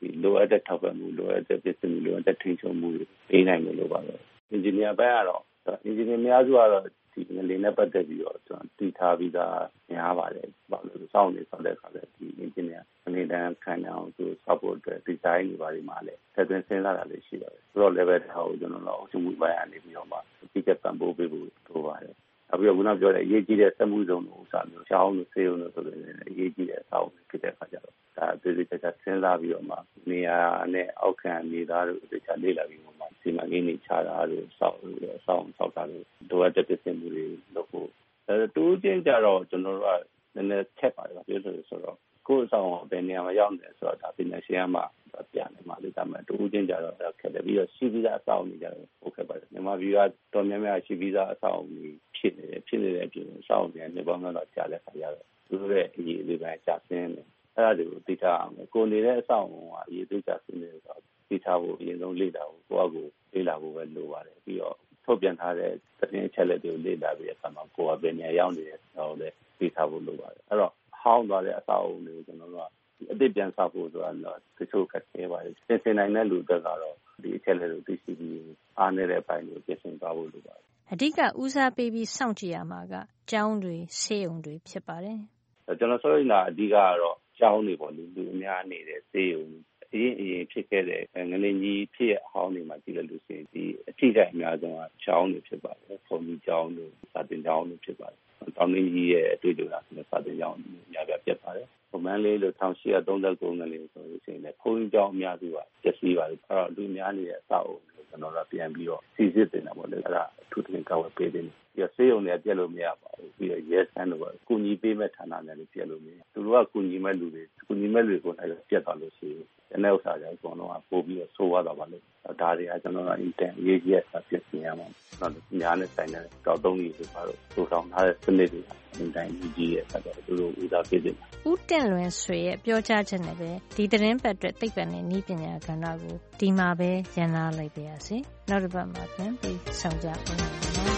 လိုအပ်တဲ့ထောက်ပံ့မှုလိုအပ်တဲ့ပစ္စည်းလိုအပ်တဲ့ထိန်းချုပ်မှုပေးနိုင်လို့ပါပဲအင်ဂျင်နီယာဘက်ကတော့အင်ဂျင်နီယာများစုကတော့ဒီငလျင်နဲ့ပတ်သက်ပြီးတော့တည်ထားပြီးသားများပါတယ်ဘာလို့စောင့်နေဆောင်တဲ့အခါကျဒီအင်ဂျင်နီယာအနေနဲ့ခံအောင်သူစောက်ဖို့အတွက်ဒီဇိုင်းတွေပါဒီမှာလည်းသက်သွင်းစဉ်းစားတာလည်းရှိပါတယ်ဆိုတော့ level ထားကိုကျွန်တော်တို့အချုပ်မှုပိုင်းအနေပြီးတော့မှဒီကပံ့ပိုးပေးဖို့လိုပါတယ်အခုကခုနပြောတဲ့အရေးကြီးတဲ့စက်မှုစုံလို့ဥစားမျိုးရှောင်းလို့ဆေးရုံလို့ဆိုတဲ့အရေးကြီးတဲ့အဆောင်ဖြစ်တဲ့အခါကျတော့ဒါအသေးစိတ်စဉ်းစားပြီးတော့မှနေရာနဲ့အောက်ခံနေသားတို့တခြားလေ့လာပြီးမှစီမံကိန်းတွေချတာတို့စောက်တာတို့လိုအပ်တဲ့ပစ္စည်းမှုတွေလုပ်ဖို့တူးချင်းကြတော့ကျွန်တော်တို့ကနည်းနည်းထက်ပါတယ်ပြောလို့ဆိုတော့ကိုယ်ဆောင်ဘယ်နေရာမှာရောက်နေဆိုတော့ဒါပညာရှင်ကမှပြန်နေမှာလေဒါမှတူးချင်းကြတော့ခက်တယ်ပြီးတော့ရှိပြီးသားအဆောင်နေကြတော့ဟုတ်ခဲ့ပါတယ်မြန်မာပြည်ကတော့များများရှိပြီးသားအဆောင်ဖြစ်နေတဲ့အပြင်စောင့်နေနေပေါင်းတော့ကြားတဲ့ခါကျတော့သူတို့ရဲ့အရေးအသေးပိုင်းကြာဆင်းနေအဲ့ဒါတွေကိုသိထားအောင်ကိုနေတဲ့အဆောင်ကအရေးသေးကြာဆင်းနေတော့သိထားဖို့အရင်ဆုံးလေ့လာဖို့ကိုယ့်အကူလေ့လာဖို့ပဲလိုပါတယ်ပြီးတော့ထုတ်ပြန်ထားတဲ့သတင်းအချက်အလက်တွေကိုလေ့လာပြီးတဲ့အခါမှာကိုယ်ကဘယ်နေရာရောက်နေတယ်ဆိုတော့လည်းသိထားဖို့လိုပါတယ်အဲ့တော့ဟောင်းသွားတဲ့အဆောင်တွေကိုကျွန်တော်တို့ကအသစ်ပြန်ဆောက်ဖို့ဆိုတာတော့တချို့ခက်ခဲပါတယ်သင်္နိုင်တဲ့လူတွေကတော့ဒီအချက်အလက်တွေသိရှိပြီးအားနေတဲ့အပိုင်းကိုပြင်ဆင်သွားဖို့လိုပါတယ်အဓိကဦးစားပေးပြီးစောင့်ကြည့်ရမှာကကျောင်းတွေဆေးရုံတွေဖြစ်ပါတယ်ကျွန်တော်ဆိုရင်အဓိကကတော့ကျောင်းတွေပေါ့လူအများနေတဲ့ဆေးရုံအရင်ဖြစ်ခဲ့တဲ့ငလင်ကြီးဖြစ်ရအဟောင်းတွေမှာကြည့်လို့ရှိရင်ဒီအထိကအများဆုံးကကျောင်းတွေဖြစ်ပါတယ်။ဘုံကြီးကျောင်းတွေစာသင်ကျောင်းတွေဖြစ်ပါတယ်။တောင်တင်းကြီးရဲ့အတွေ့အကြုံကစာသင်ကျောင်းများပြတ်ပါတယ်။မန္တလေးလို့1839ငလင်ဆိုလို့ရှိရင်လည်းဘုံကြီးကျောင်းအများစုကပျက်စီးပါတယ်။အဲ့တော့လူများနေတဲ့အဆောက်အအုံကိုကျွန်တော်တို့ပြန်ပြီးတော့စီစစ်တင်တာပေါ့လေ။အဲ့ဒါအထူးသဖြင့်ကောက်ဝယ်ပေးတယ်။ပြီးတော့ဆေးရုံတွေပြက်လို့မရပါဘူး။ပြီးတော့ရဲစခန်းတို့ကကုညီပေးမဲ့ဌာနတွေလည်းပြက်လို့မရ။သူတို့ကကုညီမဲ့လူတွေကိုလည်းပြက်သွားလို့ရှိရင်တဲ့ဥစ္စာကြောင့်ကျွန်တော်ကပို့ပြီးတော့ဆိုးသွားတာပါလို့ဒါတွေကကျွန်တော်ကအင်တန်ရေးကြီးတဲ့ပြည့်စင်ရမှာတော့ညာနဲ့ဆိုင်တဲ့တောက်သုံးကြီးတွေပါတော့တိုးဆောင်ထားတဲ့စနစ်တွေအင်တန်ရေးကြီးတဲ့ဆိုတော့သူတို့ဦးစားပေးတယ်ဦးတင့်လွင်ဆွေရဲ့ပြောကြားချက်နဲ့ပဲဒီသတင်းပတ်အတွက်သိပ္ပံနဲ့နည်းပညာကဏ္ဍကိုဒီမှာပဲရန်နာလိုက်ပါရစေနောက်တစ်ပတ်မှာပြန်ပြီးဆောင်ကြအောင်ပါ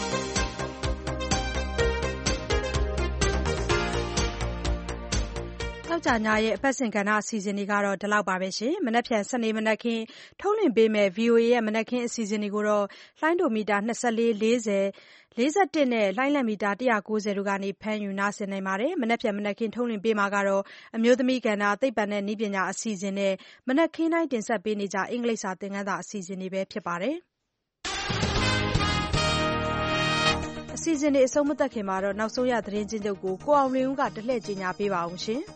ကြောက်ကြညာရဲ့အပတ်စဉ်ကဏ္ဍအစီအစဉ်တွေကတော့ဒီလောက်ပါပဲရှင်မနက်ဖြန်စနေမနက်ခင်းထုတ်လွှင့်ပေးမယ် VOA ရဲ့မနက်ခင်းအစီအစဉ်တွေကိုတော့လိုင်းဒိုမီတာ24 40 41နဲ့လိုင်းလံမီတာ190တို့ကနေဖမ်းယူနားဆင်နိုင်ပါတယ်မနက်ဖြန်မနက်ခင်းထုတ်လွှင့်ပေးမှာကတော့အမျိုးသမီးကဏ္ဍသိပ္ပံနဲ့နည်းပညာအစီအစဉ်နဲ့မနက်ခင်းတိုင်းတင်ဆက်ပေးနေကြအင်္ဂလိပ်စာသင်ခန်းစာအစီအစဉ်တွေပဲဖြစ်ပါတယ်အစီအစဉ်တွေအဆုံးမသတ်ခင်မှာတော့နောက်ဆုံးရသတင်းချင်းချုပ်ကိုအောင်လွင်ဦးကတလှည့်ကြီးညာပေးပါအောင်ရှင်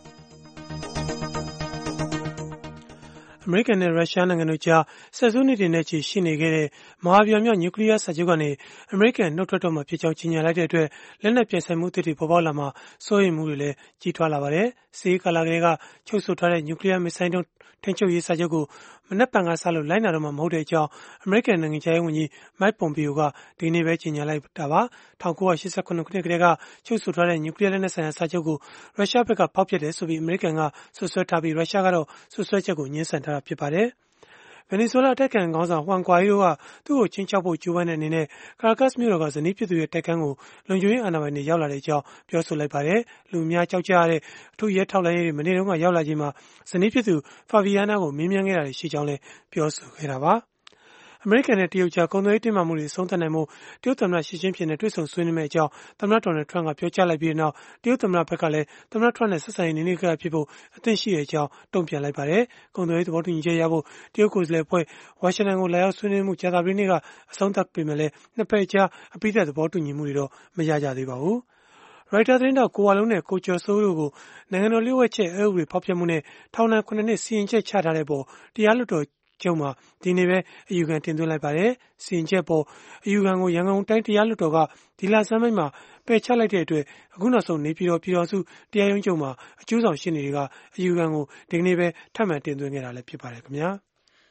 အမေရိကန်နဲ့ရုရှားနိုင်ငံတို့ကြားဆယ်စုနှစ်တွေနဲ့ချီရှိနေခဲ့တဲ့မဟာဗျူဟာမြောက်နျူကလ িয়ার စာချုပ်ကနေအမေရိကန်နှုတ်ထွက်တော့မှာဖြစ်ကြောင်းကြေညာလိုက်တဲ့အတွက်လက်နက်ပြိုင်ဆိုင်မှုအသစ်တွေပေါ်ပေါက်လာမှာစိုးရိမ်မှုတွေလည်းကြီးထွားလာပါတယ်။စစ်ကာလကလေးကချုပ်ဆိုထားတဲ့နျူကလ িয়ার မစ်ဆိုင်းဒုံးထိန်းချုပ်ရေးစာချုပ်ကိုမနက်ဖြန်ကစလို့လိုက်နာတော့မှာမဟုတ်တဲ့အကြောင်းအမေရိကန်နိုင်ငံခြားရေးဝန်ကြီး Mike Pompeo ကဒီနေ့ပဲကြေညာလိုက်တာပါ။1989ခုနှစ်ကတည်းကချုပ်ဆိုထားတဲ့နျူကလ িয়ার လက်နက်ဆိုင်ရာစာချုပ်ကိုရုရှားဘက်ကဖောက်ဖျက်တယ်ဆိုပြီးအမေရိကန်ကဆွဆွဲထားပြီးရုရှားကတော့ဆွဆွဲချက်ကိုငြင်းဆန်ထားတာဖြစ်ပါတယ်။ ဗင်နီဇွဲလားအတိုက်အခံခေါင်းဆောင် Juan Guaido ကသူ့ကိုချင်းချောက်ဖို့ကြိုးပမ်းတဲ့အနေနဲ့ကာရာကတ်မြို့တော်ကဇနီးဖြစ်သူရဲ့တိုက်ခန်းကိုလုံခြုံရေးအာဏာပိုင်တွေရောက်လာတဲ့အကြောင်းပြောဆိုလိုက်ပါတယ်။လူအများကြောက်ကြရတဲ့အထူးရဲထောက်လှမ်းရေးတွေမနေ့တုန်းကရောက်လာချိန်မှာဇနီးဖြစ်သူ Fabiana ကိုမေးမြန်းခဲ့တာရှိကြောင်းလည်းပြောဆိုခဲ့တာပါ။အမေရိကန်နဲ့တရုတ်ကြားကုန်သွယ်ရေးတင်းမာမှုတွေအဆုံးသတ်နိုင်မှုတရုတ်သမ္မတရှီကျင်းဖျင်နဲ့တွေ့ဆုံဆွေးနွေးမယ့်အကြောင်းသမ္မတဒေါ်နယ်ထရန့်ကပြောကြားလိုက်ပြီးနောက်တရုတ်သမ္မတဘက်ကလည်းသမ္မတထရန့်နဲ့ဆက်ဆံရေးနေနေကြဖြစ်ဖို့အသင့်ရှိတဲ့အကြောင်းတုံ့ပြန်လိုက်ပါတယ်။ကုန်သွယ်ရေးသဘောတူညီချက်ရဖို့တရုတ်ကိုယ်စားလှယ်အဖွဲ့ဝါရှင်တန်ကိုလာရောက်ဆွေးနွေးမှုကြာသပတေးနေ့ကအဆုံးသတ်ပေမဲ့လည်းနှစ်ဖက်ကြားအပိသက်သဘောတူညီမှုတွေတော့မရကြသေးပါဘူး။ ရိုက်တာသတင်းထောက်ကိုဝလုံးနဲ့ကိုကျော်စိုးတို့ကိုနိုင်ငံတော်လျှို့ဝှက်ချက်အက်ဥပဒေဖောက်ဖျက်မှုနဲ့ထောင်ဒဏ်9နှစ်စီရင်ချက်ချထားတဲ့ပေါ်တရားလွှတ်တော်ချုပ်မှာဒီနေ့ပဲအယူခံတင်သွင်းလိုက်ပါတယ်။စီရင်ချက်ပေါ်အယူခံကိုရန်ကုန်တိုင်းတရားလွှတ်တော်ကဒီလဆန်းပိုင်းမှာပယ်ချလိုက်တဲ့အတွက်အခုနောက်ဆုံးနေပြည်တော်ပြည်တော်စုတရားရုံးချုပ်မှာအကျိုးဆောင်ရှင်းနေတွေကအယူခံကိုဒီကနေ့ပဲထပ်မံတင်သွင်းခဲ့တာလည်းဖြစ်ပါတယ်ခင်ဗျာ။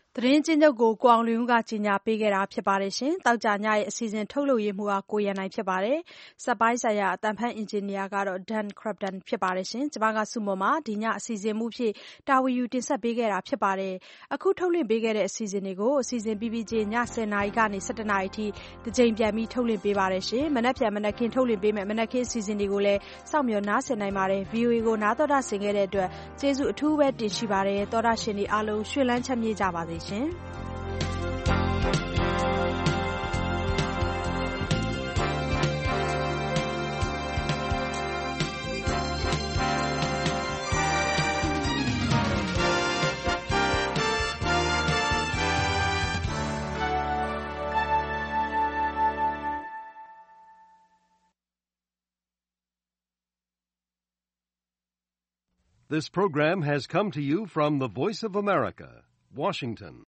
သတင်းကျဉ်းချုပ်ကိုကိုအောင်လွင်ဦးကကြေညာပေးခဲ့တာဖြစ်ပါတယ်ရှင်။သောကြာညရဲ့အစီအစဉ်ထုတ်လုပ်ရေးမှူးကကိုရန်နိုင်ဖြစ်ပါတယ်။စက်ပိုင်းဆိုင်ရာအတန်ဖန်အင်ဂျင်နီယာကတော့ Dan Crafton ဖြစ်ပါတယ်ရှင်။ကျွန်မကစုမုံမှာဒီညအစီအစဉ်မှုဖြစ်တာဝန်ယူတင်ဆက်ပေးခဲ့တာဖြစ်ပါတယ်။အခုထုတ်လွှင့်ပေးခဲ့တဲ့အစီအစဉ်တွေကိုအစီအစဉ်ပြီးပြီးချင်းည10:00နာရီကနေ17:00နာရီအထိတစ်ကြိမ်ပြန်ပြီးထုတ်လွှင့်ပေးပါတယ်ရှင်။မနက်ဖြန်မနက်ခင်းထုတ်လွှင့်ပေးမယ်မနက်ခင်းအစီအစဉ်တွေကိုလည်းစောင့်မျှော်နားဆင်နိုင်ပါတယ်။ VOA ကိုနားတော်တာဆင်ခဲ့တဲ့အတွက်ကျေးဇူးအထူးပဲတင်ရှိပါတယ်။သောတာရှင်တွေအားလုံးရွှင်လန်းချမ်းမြေ့ကြပါစေရှင်။ This program has come to you from the Voice of America, Washington.